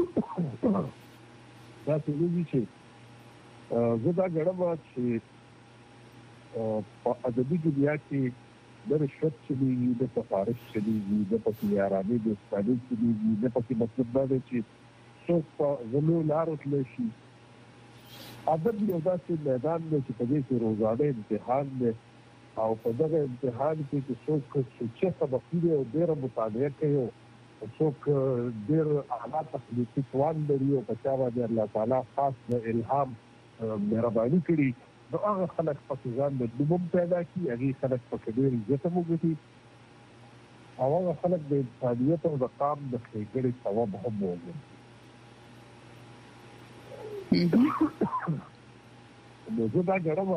دا څه دي چې زه دا غړم چې په ادبي دنیا کې د رشوت چلی د سفارش چلی د پکې یارانه د استادې چلی د پکې مطلب دا دی چې څوک په غلو لارو تللی شي ادب یو داسې میدان دی چې په دې کې روزانه امتحان دی او په دغه امتحان کې چې څوک چې سبق لري او ډېر مطالعه کوي او څوک ډېر اعلی تخلیقي توان لري او په چا باندې الله تعالی خاص الهام مهرباني کړي نو هغه خلک په ځان د دوم پیدا کی هغه خلک په ډېر عزت موږي او هغه خلک د انسانیت او د قام د خېګړې ثواب هم موږي نو زه دا غواړم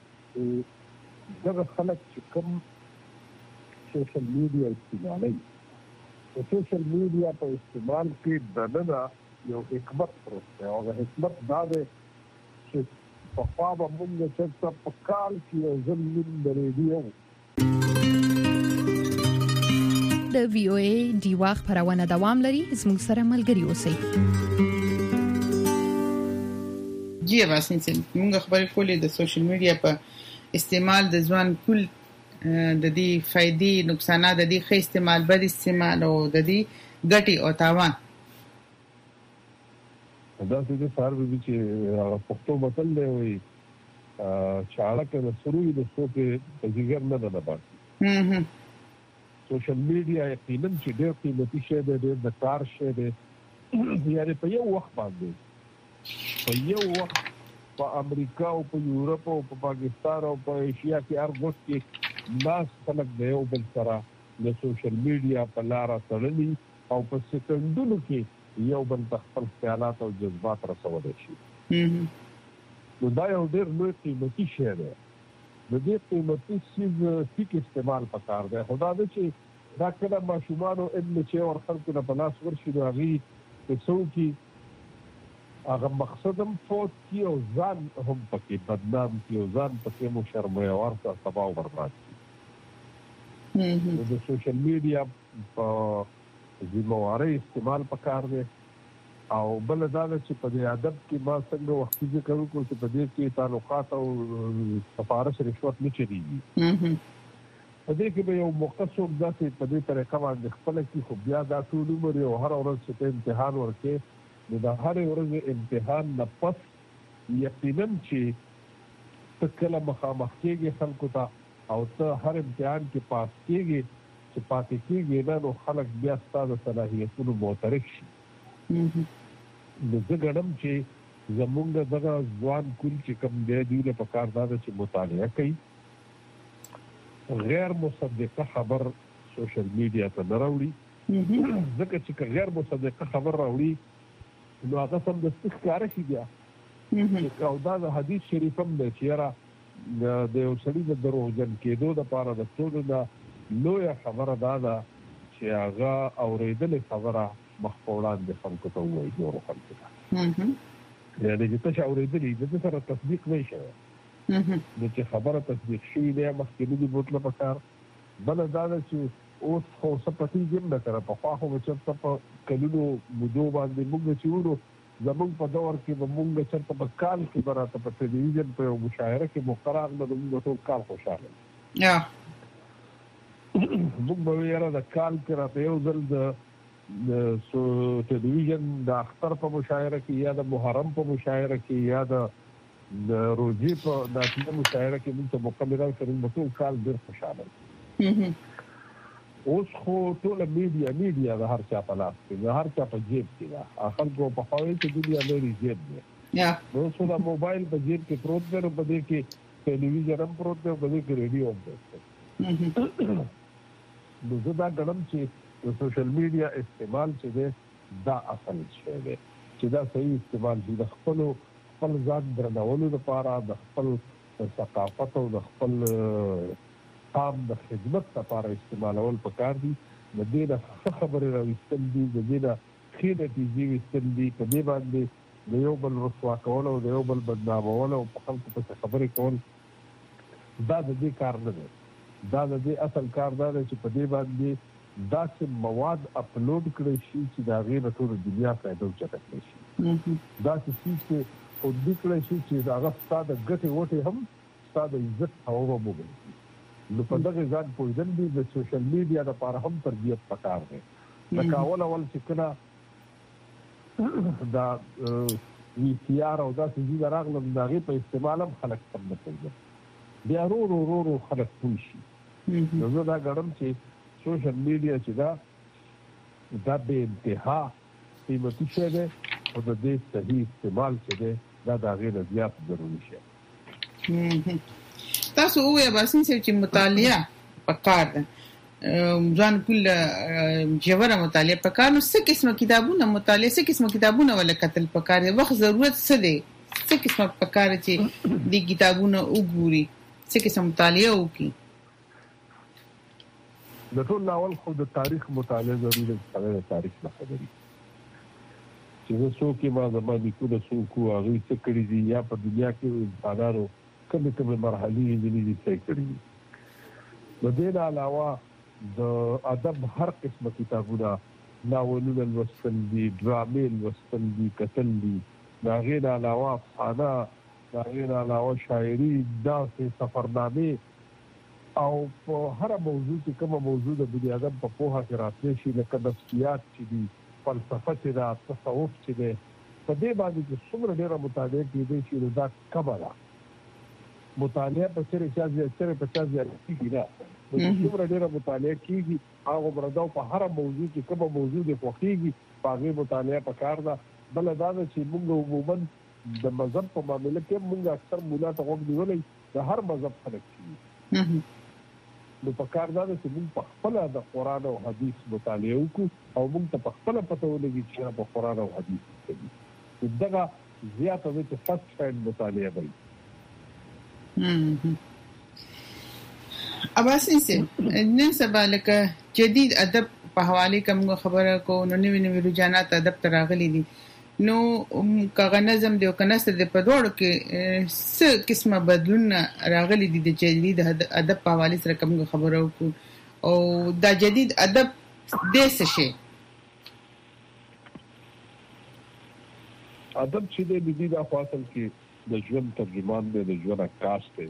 دغه خلک چې کوم سوشل میډیا استعمالوي او سوشل میډیا په استعمال کې دننه یو حکمت پروت دی او هغه حکمت دا دی چې په خوا موږ چې په کال کې یو ځل د ریډیو د وی او ای دی واخ پرونه دوام لري زموږ سره ملګری اوسئ جی واسنسن موږ خبرې کولې د سوشل میډیا په استعمال د ځوان کول د دې فائدې نقصانات د دې ښه استعمال بد استعمال او د دې ګټي او تاوان دا څه فار وی چې پښتو متل دی وي چاړه کې د سروي د سوکې تجګر نه ده پاتې سوشل میډیا یقینا چې ډېر قیمتي شی دی د کار شی دی یعنی په یو وخت باندې په یو وخت په امریکا او په یورپ او په پاکستان او په ایشیا کې هر وخت کې ناس خلک د یو بل سره د سوشل میډیا په لار تړلي او په سکندونو کې یو بل خپل خیالات او جذبات رسولای شي نو دا یو ډېر لوی قیمتي شی دی د دې قیمتي شی استعمال پکار دی خدا دې چې دا کله ماشومانو ابن چې ورخل کې په لاس ورشي د هغه څو کې هغه مقصدم فوت کی او ځان هم پکې بدنام کی او ځان پکې مو شرمای او ورته تباہ او برباد کی د سوشل میډیا په ذمہواری استعمال پکار دی او بل دا چې په دې ادب کې ما څنګه وخت ذکر وکړو چې په دې کې تعلقات او سفارش رشوت نه چلیږي په دې کې به یو مقصد ذاتي په دې طریقه باندې خپل کې خو بیا دا ټول عمر یو هر ورځ چې امتحان ورکې د هر ورځ امتحان نه پس یقینا چې کله مخامخ کېږي خلکو ته او ته هر امتحان کې پاس کېږي چې پاتې کېږي نو خلک بیا ستاسو صلاحیتونو معترف شي د زګړم چې زمونږ دغه ځوان کول چې کوم دی له پکار دا چې مطالعه کوي غیر مصدقه خبر سوشل میډیا ته نه راوړي ځکه چې غیر مصدقه خبر راوړي نو هغه سم د ښکار شي بیا او دا د حدیث شریف هم د چیرې د یو سړي د دروغجن کېدو د پاره د ټول د لوی خبره دا ده چې هغه اورېدل خبره مخفوړان د خلکو ته وایي نور خلکو ته یعنی چې تاسو اورېدلې د سره تصدیق نه شي د چې خبره تصدیق شي د مخکې د بوتل په کار بل دا ده چې اوس خو سپتی جیم نه تر په خواخو چې په کلونو مودو باندې موږ چې ورو زموږ په دور کې موږ چې په کال کې براته په ټلویزیون په مشاهره کې مقرر نه موږ ټول کال خوشاله یا موږ به یاره د کال کې راته یو ځل د ټلویزیون د اختر په مشاهره کې یا د محرم په مشاهره کې یا د روزي په داتله مشاهره کې موږ ته مکمل راځي موږ ټول کال ډېر خوشاله اوس خو ټول میډیا د هر چا په لاس کې د هر چا په جیب کې ده خلکو په خواهي کې دنیا لري جیب دی نو څو دا موبایل په جیب کې پروت دی په دې کې ټلویزیون هم پروت دی په دې کې ریډیو هم دی نو زه دا ګڼم چې د سوشل میډیا استعمال چې دی دا اصل شی دی چې دا صحیح استعمال دي د خپل ځان درنولو لپاره د خپل ثقافت او د خپل قام د خدمت لپاره استعمالول پکار دي د دې د خبرې راوستل دي د دې د خېده تیزی وستل دي په دې باندې د یو بل رسوا کول او د یو بل بدنامول او په خلکو په خبرې کول دا د دې کار نه دی دا د دې اصل کار دا دی چې په دې باندې دا چې مواد اپلوډ کړي شي چې دا غیر ټول دنیا فائدہ وچته کړي شي دا چې او د کړي شي چې هغه ستاسو ګټه وټه هم ستاسو عزت او وګورئ نو په دغه ځان پوهیدل دي د سوشل میډیا لپاره هم تربیت پکار دی لکه اول چې کله دا وی پی آر او دا چې راغلم دا غي په استعمال هم خلک کم نه کوي بیا ورو خلک پوه شي نو دا ګرم چې سوشل میډیا چې دا به انتها قیمتي شی دی او د دې صحیح استعمال چې دی دا غیر زیات ضروري شي تاسو وې باسي چې مطالعه پکار ده ځان کله جوړه مطالعه پکار نو څه قسمه کتابونه مطالعه څه قسمه کتابونه ولا کتل پکار دي وخت ضرورت څه دی څه قسمه پکار چې د کتابونه وګوري څه قسمه مطالعه وکي د ټول اول خو د تاریخ مطالعه ضروري ده د تاریخ نه خبري چې څوک ما زماني کوله څوک هغه څه کړی دي یا په دنیا کې انسانانو کومه مرحله دي چې کړی د دې علاوه د ادب هر قسمه کتابونه ناولونه لوستل دي ډرامې لوستل دي کتل دي دا غیر علاوه افسانه دا غیر علاوه شاعري داسې سفرنامې او په هر موضوع کې کومه موضوع د بني ادم په پوهه کې راتلی شي لکه نفسیات چې دي فلسفه چې دا تصوف چې دی په دې باندې چې څومره ډېره مطالعه کېدای شي دا کبره مطالعه په سره چې 50 کېږي دا څومره ډېره مطالعه کېږي هغه بردا په هر موضوع کې کومه موضوع د خوخيږي هغه مطالعه پکار ده بل دا چې موږ عموما د مذهب په معاملې کې موږ اکثر مولا ته وګ دیولې د هر مذهب خلک دي نو پکار دا چې موږ په خپل د قران او حديث مطالعه وکړو او موږ ته په خپل پته ولګي چې په قران او حديث کې دغه زیاته د فاست فاین مطالعه وي اباسي نن سبا لکه جدید ادب په حواله کوم خبره کو نو نوې رجحانات ادب تراغلي دي نو کاغه نظم دی او کناست د په دوړو کې څه قسمه بدلون راغلي دي د جدید ادب په حواله سره کوم خبره کو او دا جدید ادب د څه شي ادب چې د جدید افاصل کې د ژوند ترجمان دی د ژوند عکاس دی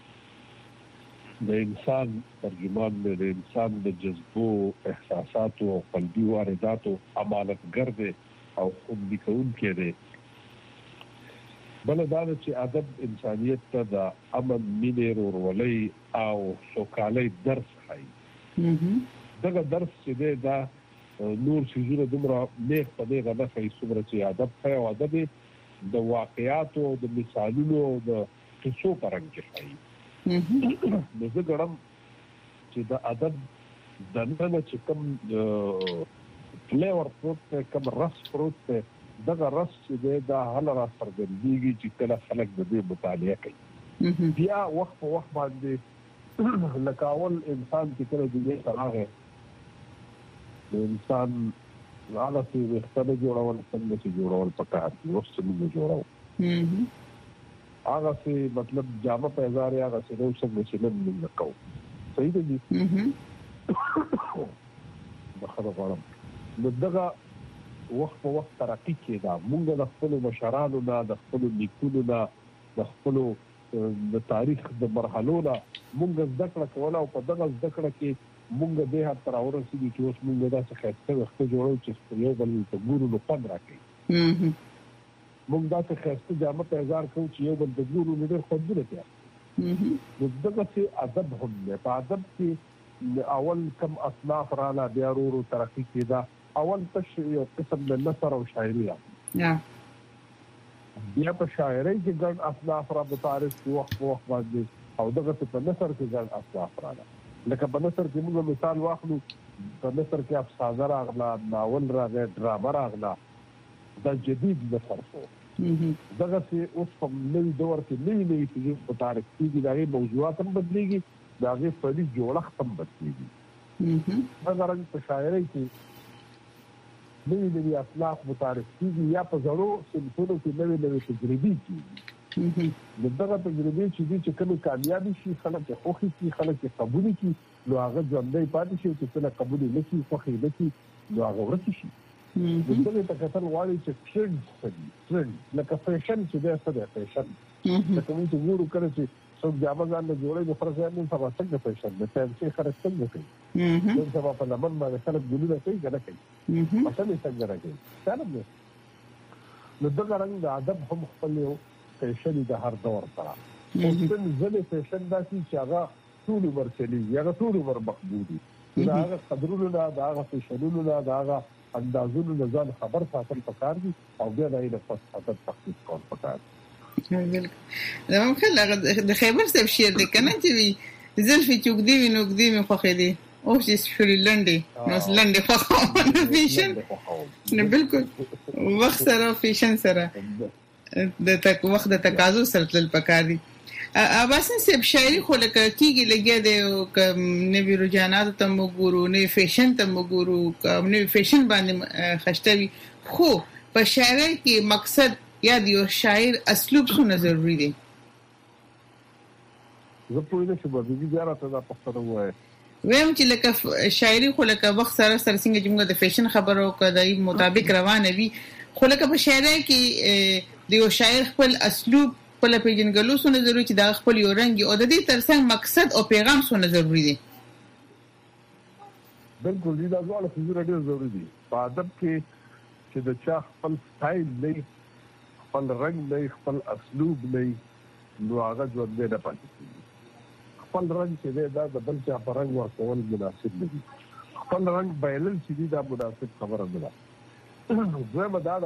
د انسان ترجمان دی د انسان د جذبو احساساتو او قلبي وارداتو امانتګر دی او خوندي کوونکی دی بل دا چې ادب انسانیت ته د امن مینې ورولۍ او سوکالۍ درس ښيي دغه درس چې دی دا نور شیزونه دومره نیک په دغه نه ښيي څومره چې ادب ښيي او ادب د واقعیاتو او د مثالونو او د قصو پرنګ کې ښيي نو زه ګڼم چې د ادب د نن چې کوم فلیور پروت دی کوم رس پروت دی دغه رس چې دی دا هله را څرګندېږي چې کله خلک د دې مطالعه کوي بیا وخت په وخت باندې لکه اول انسان چې کله دنیا ته راغی د انسان هغه چې وختونه جوړول څنګه چې جوړول پکار دي اوس څنګه جوړاو هغه چې مطلب جامه پیزار هغه چې نو څنګه چې نن نکاو صحیح دی بخره غواړم نو دغه وخت په وخت ترقی کېدا موږ د خپل مشرانو نه د خپل لیکونو نه د خپل د تاریخ د مرحلو نه موږ ذکر کوله او په دغه ذکر کې موږ به هر تر اوره سړي چې اوس موږ دا څه خاصه وخت جوړو چې یو بل ته ګورو نو پند راکړي موږ دا څه خاصه جامه پیزار کوو چې یو بل ته ګورو نو ډېر خوندونه کوي نو دغه چې ادب هم په ادب کې اول کم اصناف رااله بیا ورو ترقی کیدا اول تش یو قسم د نثر او شاعري بیا په شاعري کې ګڼ اصناف را متعارف وخت باندې او دغه په نثر کې ګڼ اصناف رااله لکه په نثر کې موږ مثال واخلو په نثر کې افسانه راغله ناول راغله ډرامه راغله دا جدید نثر شو دغه چې اوس په نوي دور کې نوي چې په تاریخ کې دغه موضوعات هم بدلېږي دغه فني جوړښت هم بدلېږي دا رنګ په شاعري کې نوي اصناف متعارف کیږي یا په زړو صنفونو کې نوي تجربې کیږي دغه تجربې چې کومه کامیابی شي خلک خوښي شي خلک قبول کړي نو هغه ژوندۍ پاتې شي چې څنګه قبول نشي خوښي نشي نو هغه ورته شي دغه تکتل والی چې ټرند لکه فیشن چې دا څه دی فیشن لکه موږ ګورو کړی چې څوک جامه ځان له جوړې د فرض نه سبا څنګه فیشن د فیشن خرڅ څنګه کوي نو سبا په لمن باندې خلک ګلونه کوي کنه کوي مثلا څنګه راځي څنګه نو دغه رنګ د ادب هم خپل یو فیشن د هر دور سره او ځنې فیشن داسي چې هغه ټول ورچلي هغه ټول ور مقبولي دا هغه قدرونه دا هغه فیشنونه دا هغه اندازونو نه ځان خبر ساتل پکار دي او بیا د ایله فصاحت تخصیص کول پکار دي دا ممکن د خیبر څه شعر دی کنه چې زلفي چوکدي وي نوکدي مې خوخې دي او چې شوري لنډي نو لنډي خوخه فیشن نه بالکل وخت سره فیشن سره د وخت د تقاضا سره تل پکار دي اباسن سب شاعري خو لکه کیږي لګیا دی نوی رجحانات ته وګورو نوی فیشن ته وګورو نوی فیشن باندې خشتوي خو په شاعري کې مقصد یا د یو شاعر اسلوب څه ضروری دی زه په دې چې به دې زیارت ته پښتو وایي ویم چې لکه شاعري خو لکه وخت سره څنګه چې موږ د فیشن خبرو کړای مطابق روانه وي خو لکه په شاعري کې د یو شاعر خپل اسلوب خپل پیژنګلو څه ضروري چې د خپل یو رنګ او د دې ترڅنګ مقصد او پیغام څه ضروری دی بالکل دا ډول څه ضروري دي په ادب کې چې د چا خپل سټایل نه خپل رنگ نه خپل اسلوب نه نو هغه ژوندې نه پاتې کیږي خپل رنگ چې دا د بل چا په رنگ ورکول مناسب نه دي خپل رنگ بیلل چې دا مناسب خبره نه ده زما دا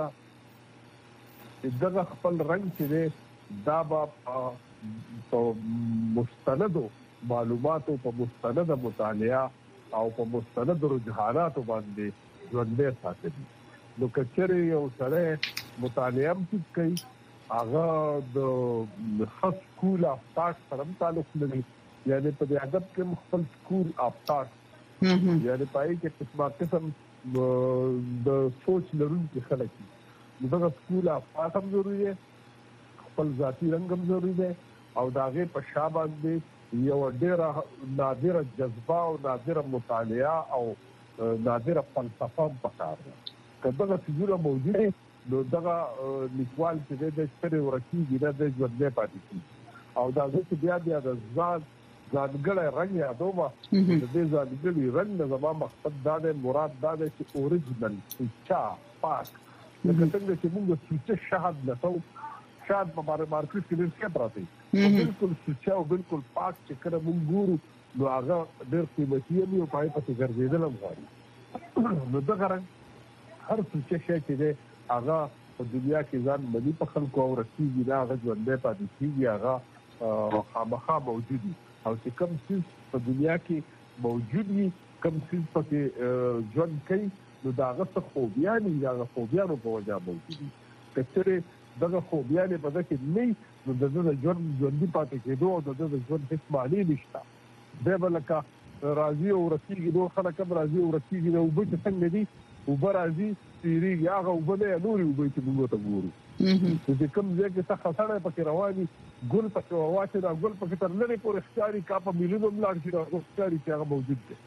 دغه خپل رنگ چې دا په مستندو معلوماتو په مستند مطالعه او په مستند رجحاناتو باندې ژوندې ساتي نو کچره یو سره مطالعه هم کوي هغه د خاص سکول اف ثاټ سره تعلق لري یعنی په دې ادب کې خپل سکول اف ثاټ یعنی پای کې قسم د سوچ لرونکي خلک دغه سکول اف ثاټ هم ضروري دی خپل ذاتی رنگ هم ضروري دی او داغه په شابه باندې یو ډېر نادره جذبه او نادره مطالعه او نادره فلسفه پکار ده کله چې څنګه موجوده نو دغه لیکوال چې د ستړي ورکیږي د ژوندې پاتې کیږي او دا چې بیا د ځانګړی رنگ یادوما د دې ځانګړي رنگ د زما مقصد دا د مراد دا د چې اوریجنل چا پاک لکه څنګه چې موږ سوچ شهادت لټو شاد په مارکیټ کې ډېر څه پراته بالکل سوچ او بالکل پاک چې کله موږ ګورو نو هغه ډېر قیمتي دی او پای په ګرځیدل هم غواړي نو دا غره هر څه چې دی هغه په دنیا کې ځان باندې په خلکو او رسیږي دا هغه ژوندې پاتې کیږي هغه خامخا موجود دي او چې کوم څه په دنیا کې موجود دي کوم څه په ژوند کوي نو دا هغه څه خوبيانې یا خوبيانو په وجه موجود دي کچره دغه خوبيانې په دغه نه نو دغه ژوند پاتې کېدو او دغه ژوند هیڅ معنی نشته به بلکه راضي او رسیږي دوه خلک هم راضي او رسیږي نو به څنګه دي او برازي تیری هغه وبله نوري وبې چې موږ ته ګورو چې کوم ځای کې څه خساره پکې رواني ګل پکې واچي دا ګل پکې تر لري پورې ښکاری کا په مليونو ملار شي دا ښکاری چې هغه موجود دی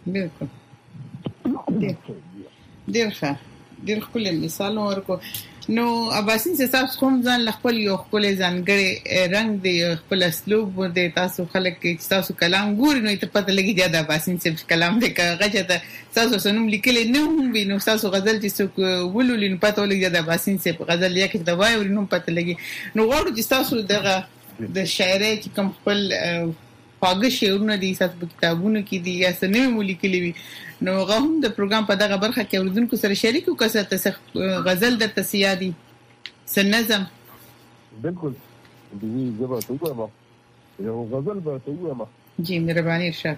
بالکل ډېر خپل مثال ورکو نو اباسین چې تاسو کوم ځان خپل یو خپل ځانګړي رنگ دی خپل اسلوب دی تاسو خلک چې تاسو کلام ګوري نو ته پته لګي دا اباسین چې کلام دی کاغه ته تاسو سنوم لیکل نه هم وینو تاسو غزل چې څوک ولولین پته لګي دا اباسین چې غزل یې کې دا وایي نو پته لګي نو غواړو چې تاسو دغه د شاعرۍ چې کوم خپل خواږه شعرونه دي تاسو په کتابونو کې دي یا څه نوې ملي وي نو هغه هم د پروګرام په دغه برخه کې اوریدونکو سره شریک وکړه تاسو غزل د تسیادي سنظم بالکل دې زبر ته وایم یو غزل به ته وایم جی مهرباني ارشاد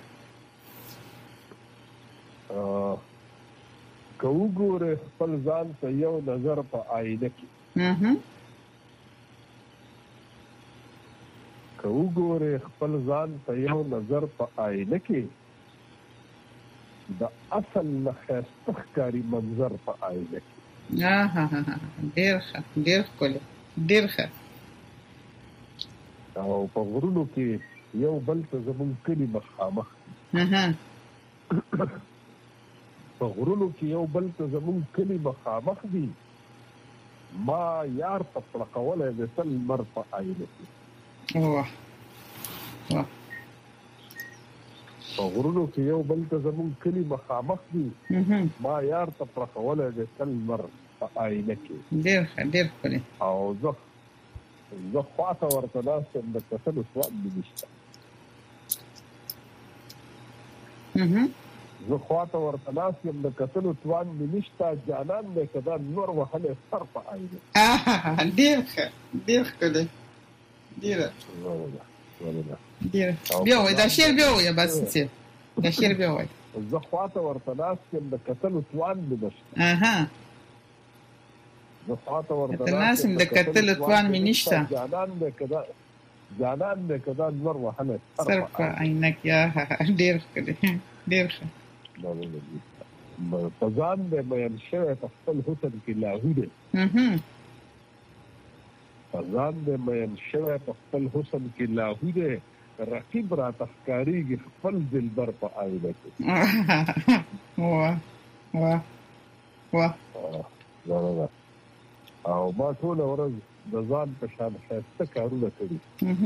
کو ګوره خپل ځان ته یو نظر په آینه کې کو ګوره خپل ځان ته یو نظر په آینه کې د اصل لخص ښکاری منظر په آینه کې ډېر کول ډېر ښه او په غرونو کې یو بل ته زمون کلی مخامخ په غرونو کې یو بل ته زمون کلی مخامخ دي ما یار په پړقوله د سل مر په آینه کې واه په غرونو کې یو بل ته زمون کلی مخامخ دي ما یار په پړقوله د سل مر په آینه کې ډېر کړی او زه خواته ورته ناستم د کتلو سواد مې نشته زه خواته ورته ناستم د کتلو توان مې نشته جانان مې کدا نور وهلې سر په آینه ډېر کړی ډېر بیا وای دا شعر بیا وای بس څه دا شعر بیا وای زه خواته ورته ناستم د کتلو توان مې نشته زه خواته ورته ناستم د کتلو توان مې نشته جانان مې کدا نور وهلې سر په آینه کې ډېر کړی ډېر ښه فزان دې مېن شوه په خپل حسن کې لاهوده فزان دې مېن شوه په خپل حسن کې لاهوده رقیب را تخکاریږي خپل دلبر په آینه کې واه او ما ټول ورځ د ځان په شان خسته کارونه کړی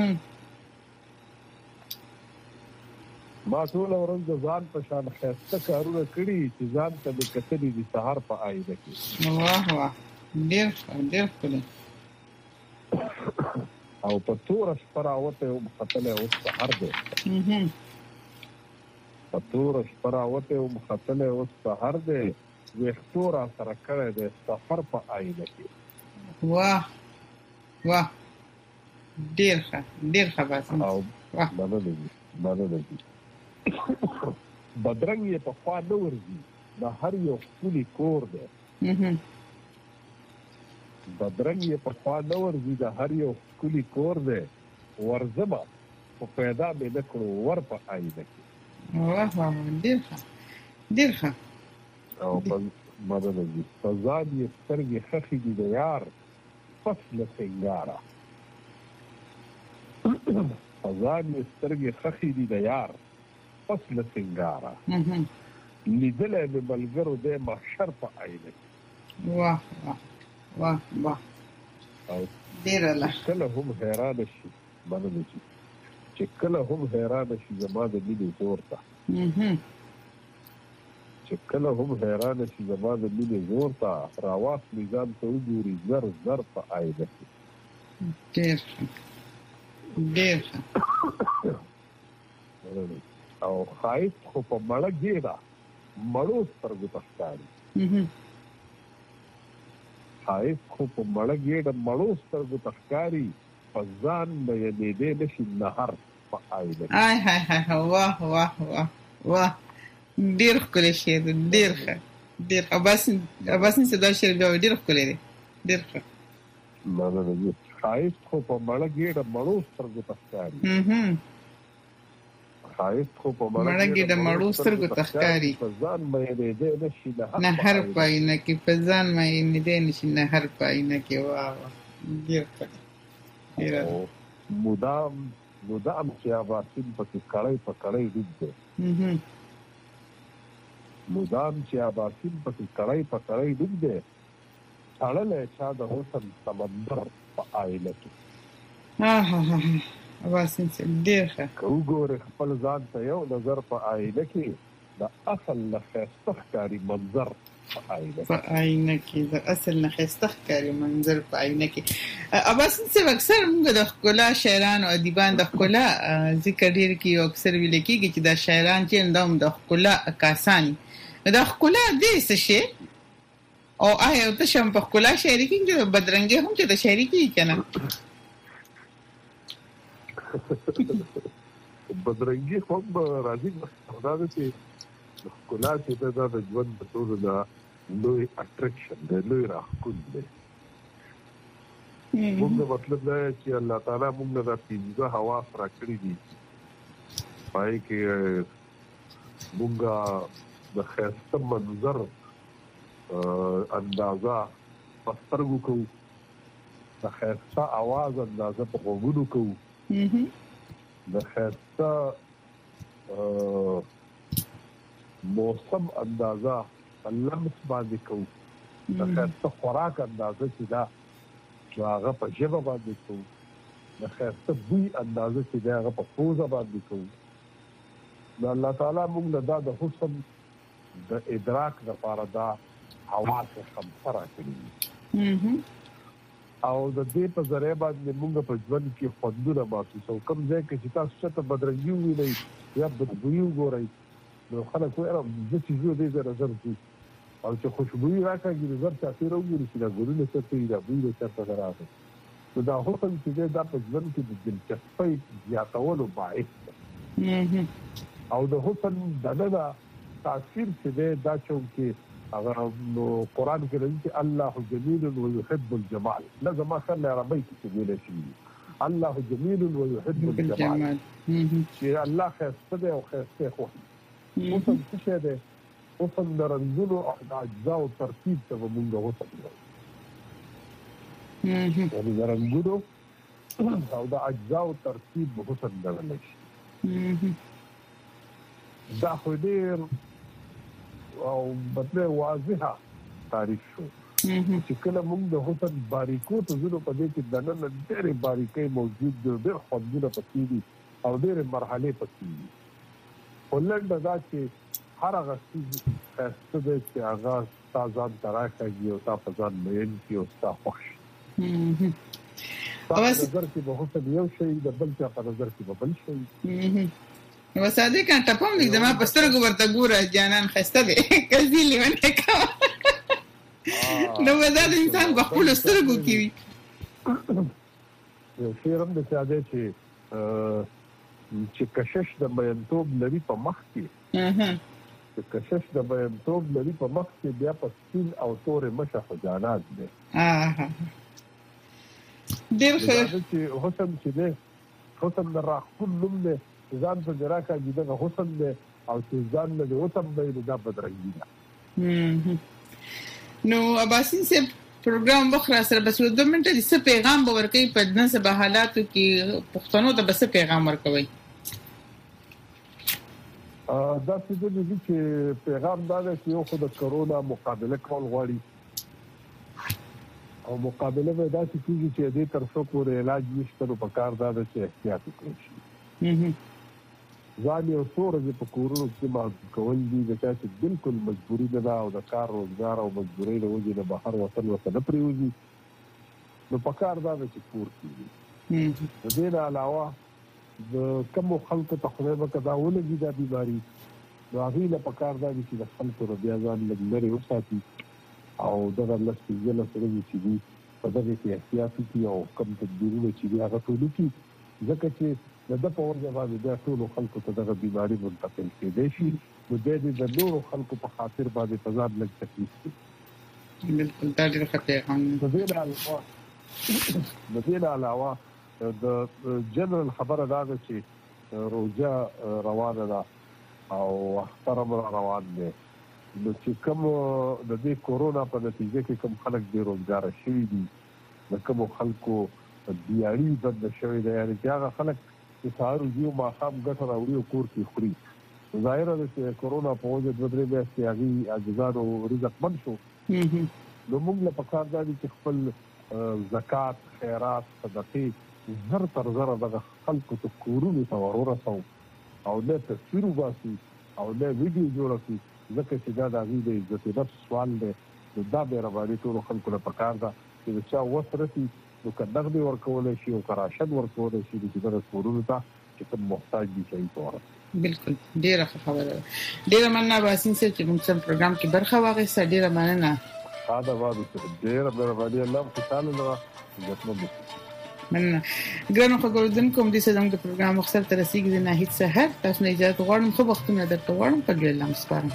ما ټول ورځ د ځان په شان خسته کارونه کړی چې ځان ته د کتلې د سحر په آینه کې واه ډېر کړی او په تور شپراوته او خطلې او سحر ده په تور شپراوته او خطلې او سحر ده وختورا سره کړه د سفر په آینه کې واه ډېر ښه باسم او مننه بدرنګ یې په خوا نه ورځي د هر یو خپل کور ده بدرنګ یې په خوا نه ورځي د هر یو خپل کور ده ورزما په پیدا مې نه کړو ور په آینه کې واه ډېر ښه او په مننه فزاد یې سترګې خخې دي د یار فصل سنگارا فزاد یې سترګې خخې دي د یار فصل سنگارا لیدلې به بلګرو د محشر په آینه واه او ډېر الله کله هم حیران شي مننه چې کله هم حیران شي زما د مینې زور ته چې کله هم حیران شي زما د مینې زور ته راواس میزان ته وګوري زر په آینه کې ډېر او خایف خو په مړه ګیډه مړو سترګو ته ښکاري خایف خو په مړه ګیډه مړو سترګو ته ښکاري په ځان به یې دې نشي نهر په آینه کې واه ډېر ښکلی شعر ډېر ښه ډېر اباسین صدا شعر بیا ډېر ښکلی دی ډېر ښه مننه خایف خو په مړه ګیډه مړو سترګو ته ښکاري خایف خو په مړه ګیډه مړو سترګو ته ښکاري په ځان مې دې نشي نهر په آینه کې په ځان مې دې نشي نهر په آینه کې واه ډېر ښه ډېر مدام چې اباسین پکې کړای په کړای ډوب دی مدام چې اباسین پکې کړای په کړای ډوب دی اړلې چا د حسن سمندر په آینه کې اباسین ډېر ښه وګوره خپل ځان ته یو نظر په آینه کې د اصل لخص ښکاری منظر آینه کې د اصل نه خسته کاری منظر په آینه کې اباس څه اکثر موږ د خپل شاعران او ادیبان د خپل ذکر ډیر کې او اکثر ویل کېږي چې د شاعران چې اندام د خپل کاسانی د خپل دې څه شي او آیا ته شم په خپل شاعري کې د بدرنګي هم چې د شاعري کې کنه بدرنګي هم راځي دا چې خپل چې دا د ژوند په توګه دا لوی اټریکشن دی لوی راکون دی موږ مطلب دا چې الله تعالی موږ د پینځه حواس راکړي دي پای کې موږ د خاصه منظر اندازا پسترګو کو د خاصه आवाज اندازا په غوږونو کو د خاصه موسم اندازا لمس باندې کو د خاصه خوراک اندازا چې دا هغه په ژبه باندې کو د خاصه بوی اندازا چې دا هغه په پوزه باندې کو د الله تعالی موږ له دا د حسن د ادراک لپاره دا حواس خمسه راکړي او د دې په ذریعہ باندې موږ په ژوند کې خوندونه محسوسو کوم ځای کې چې تاسو ته بدرنګي وینئ یا بدبوئی وګورئ نو خلک وایي د چیزو دې نظر دي او چې خوشبوئی راکړي نظر تاثیر وګوري چې دا ګورونه څه کوي دا بوی له چرته راځي نو دا حسن چې دا په ژوند کې د دلچسپۍ زیاتولو باعث او د حسن دغه تاثیر چې دا چونکه اگر نو قران کې راځي چې الله جميل ويحب الجمال لازم ما خلى عربي کې ویل شي الله جميل ويحب الجمال چې الله خاصه او خاصه خو حسن څه ده حسن درنګلو او اجزاء او ترتیب ته موږ وڅېړو یعنی درنګلو او د اجزاء او ترتیب حسن درنګل شي دا خو ډېر او بدله واضحه تعریف شو چې کله موږ د حسن باریکو ته زړه په دې کې د نن ډېرې باریکۍ موجود دي ډېر خوندونه پکې دي او ډېرې مرحله پکې دي ولنده دا چې هر هغه څه چې هغه تازه تراکږي او تاسو ځان مېن کې او تاسو خوښ په نظر کې به حسن یو شی د بل څه په نظر کې به بل شی وساده کان ټپم دې ما پسترګو ورته ګوره جانان خسته دې کزي لیونه کا نو ودا د انسان په خپل سترګو کې وي یو شیرم د ساده چې کشش د بیانتوب لري په مخ کې چې کشش د بیانتوب لري په مخ کې بیا په سپین او تور مشه خجانات دي ډېر ښه چې حسن چې ده حسن راخون نوم ده ځان په جراکه دغه حسن ده او چې ځان له وتم به د بدرنګي ده نو اباسین سے پروګرام وخره سره بس 2 منټه د څه پیغام به ورکړي په دنه حالاتو کې پښتنو ته بس پیغام ورکوي دا څه دي چې پیغام دا دی چې یو خو د کرونا مقابله کول غواړي او مقابله به دا چې دې تر څو پورې علاج نشته نو په کار دا چې احتیاط وکړي ځان یو څورې په کورونو کې ما کول دي چې بالکل مجبوری نه ده او د کار روزګار او مجبورۍ له وجې نه بهر وطن نه پریوځي نو په کار دا چې کور کېږي د دې علاوه د کوم خلکو ته خدای به کدا ولګي دا بیماری نو هغه له په کار دا چې د خلکو بیا ځان لري وساتي او دغه لاسي ځله سره چې دي په دغه کې احتیاط کوي او کوم تدبیرونه چې هغه ټول کوي ځکه چې د په ورځ باندې د ټول خلکو ته دغه بیماری منتقل کېږي شي نو د نور خلکو په خاطر باندې تضاد لږ تکلیف دي بالکل دا ډېر ښه پیغام د دې علاوه د جنرال خبره دا ده چې روزه روانه ده او اخترم روان دي نو چې کوم د دې کورونا په نتیجه کې کوم خلک بې روزګار شوي دي د کوم خلکو دیاري بند شوی دی یعنی هغه خلک چې سهار یو ماښام ګټه راوړي او کور کې خوري ظاهره ده چې کورونا په وجه د درې میاشتې هغې عاجزانو رزق بند شو نو موږ له پکار دا دي چې خپل زکات خیرات صدقې زر تر زره دغه خلکو ته کورونو ته ورسوو او نه تصویر وباسي او نه ویډیو جوړه کړي ځکه چې دا د عزیز عزت نفس سوال دی دا به رابطه ټول خلکو له پکار ده چې چا وسرتي نو کډغ دی ورکول شي او کراشد ورکول شي چې د کورونو ته چې محتاج دي صحیح تور بالکل ډیره خبره ډیره مننه باسین چې موږ څنګه پروګرام کې برخه واغې ډیره مننه دا واده ډیره باندې الله خوشاله ده عزتمن مننه ګرانو خبرودن کوم دي چې زموږ پروګرام مختصر تر رسیدي نه هیڅ سحر تاسو نه اجازه غواړم خو وختونه درته غواړم په ډیر لام سپارم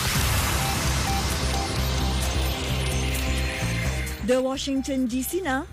د واشنگټن ډي سي نه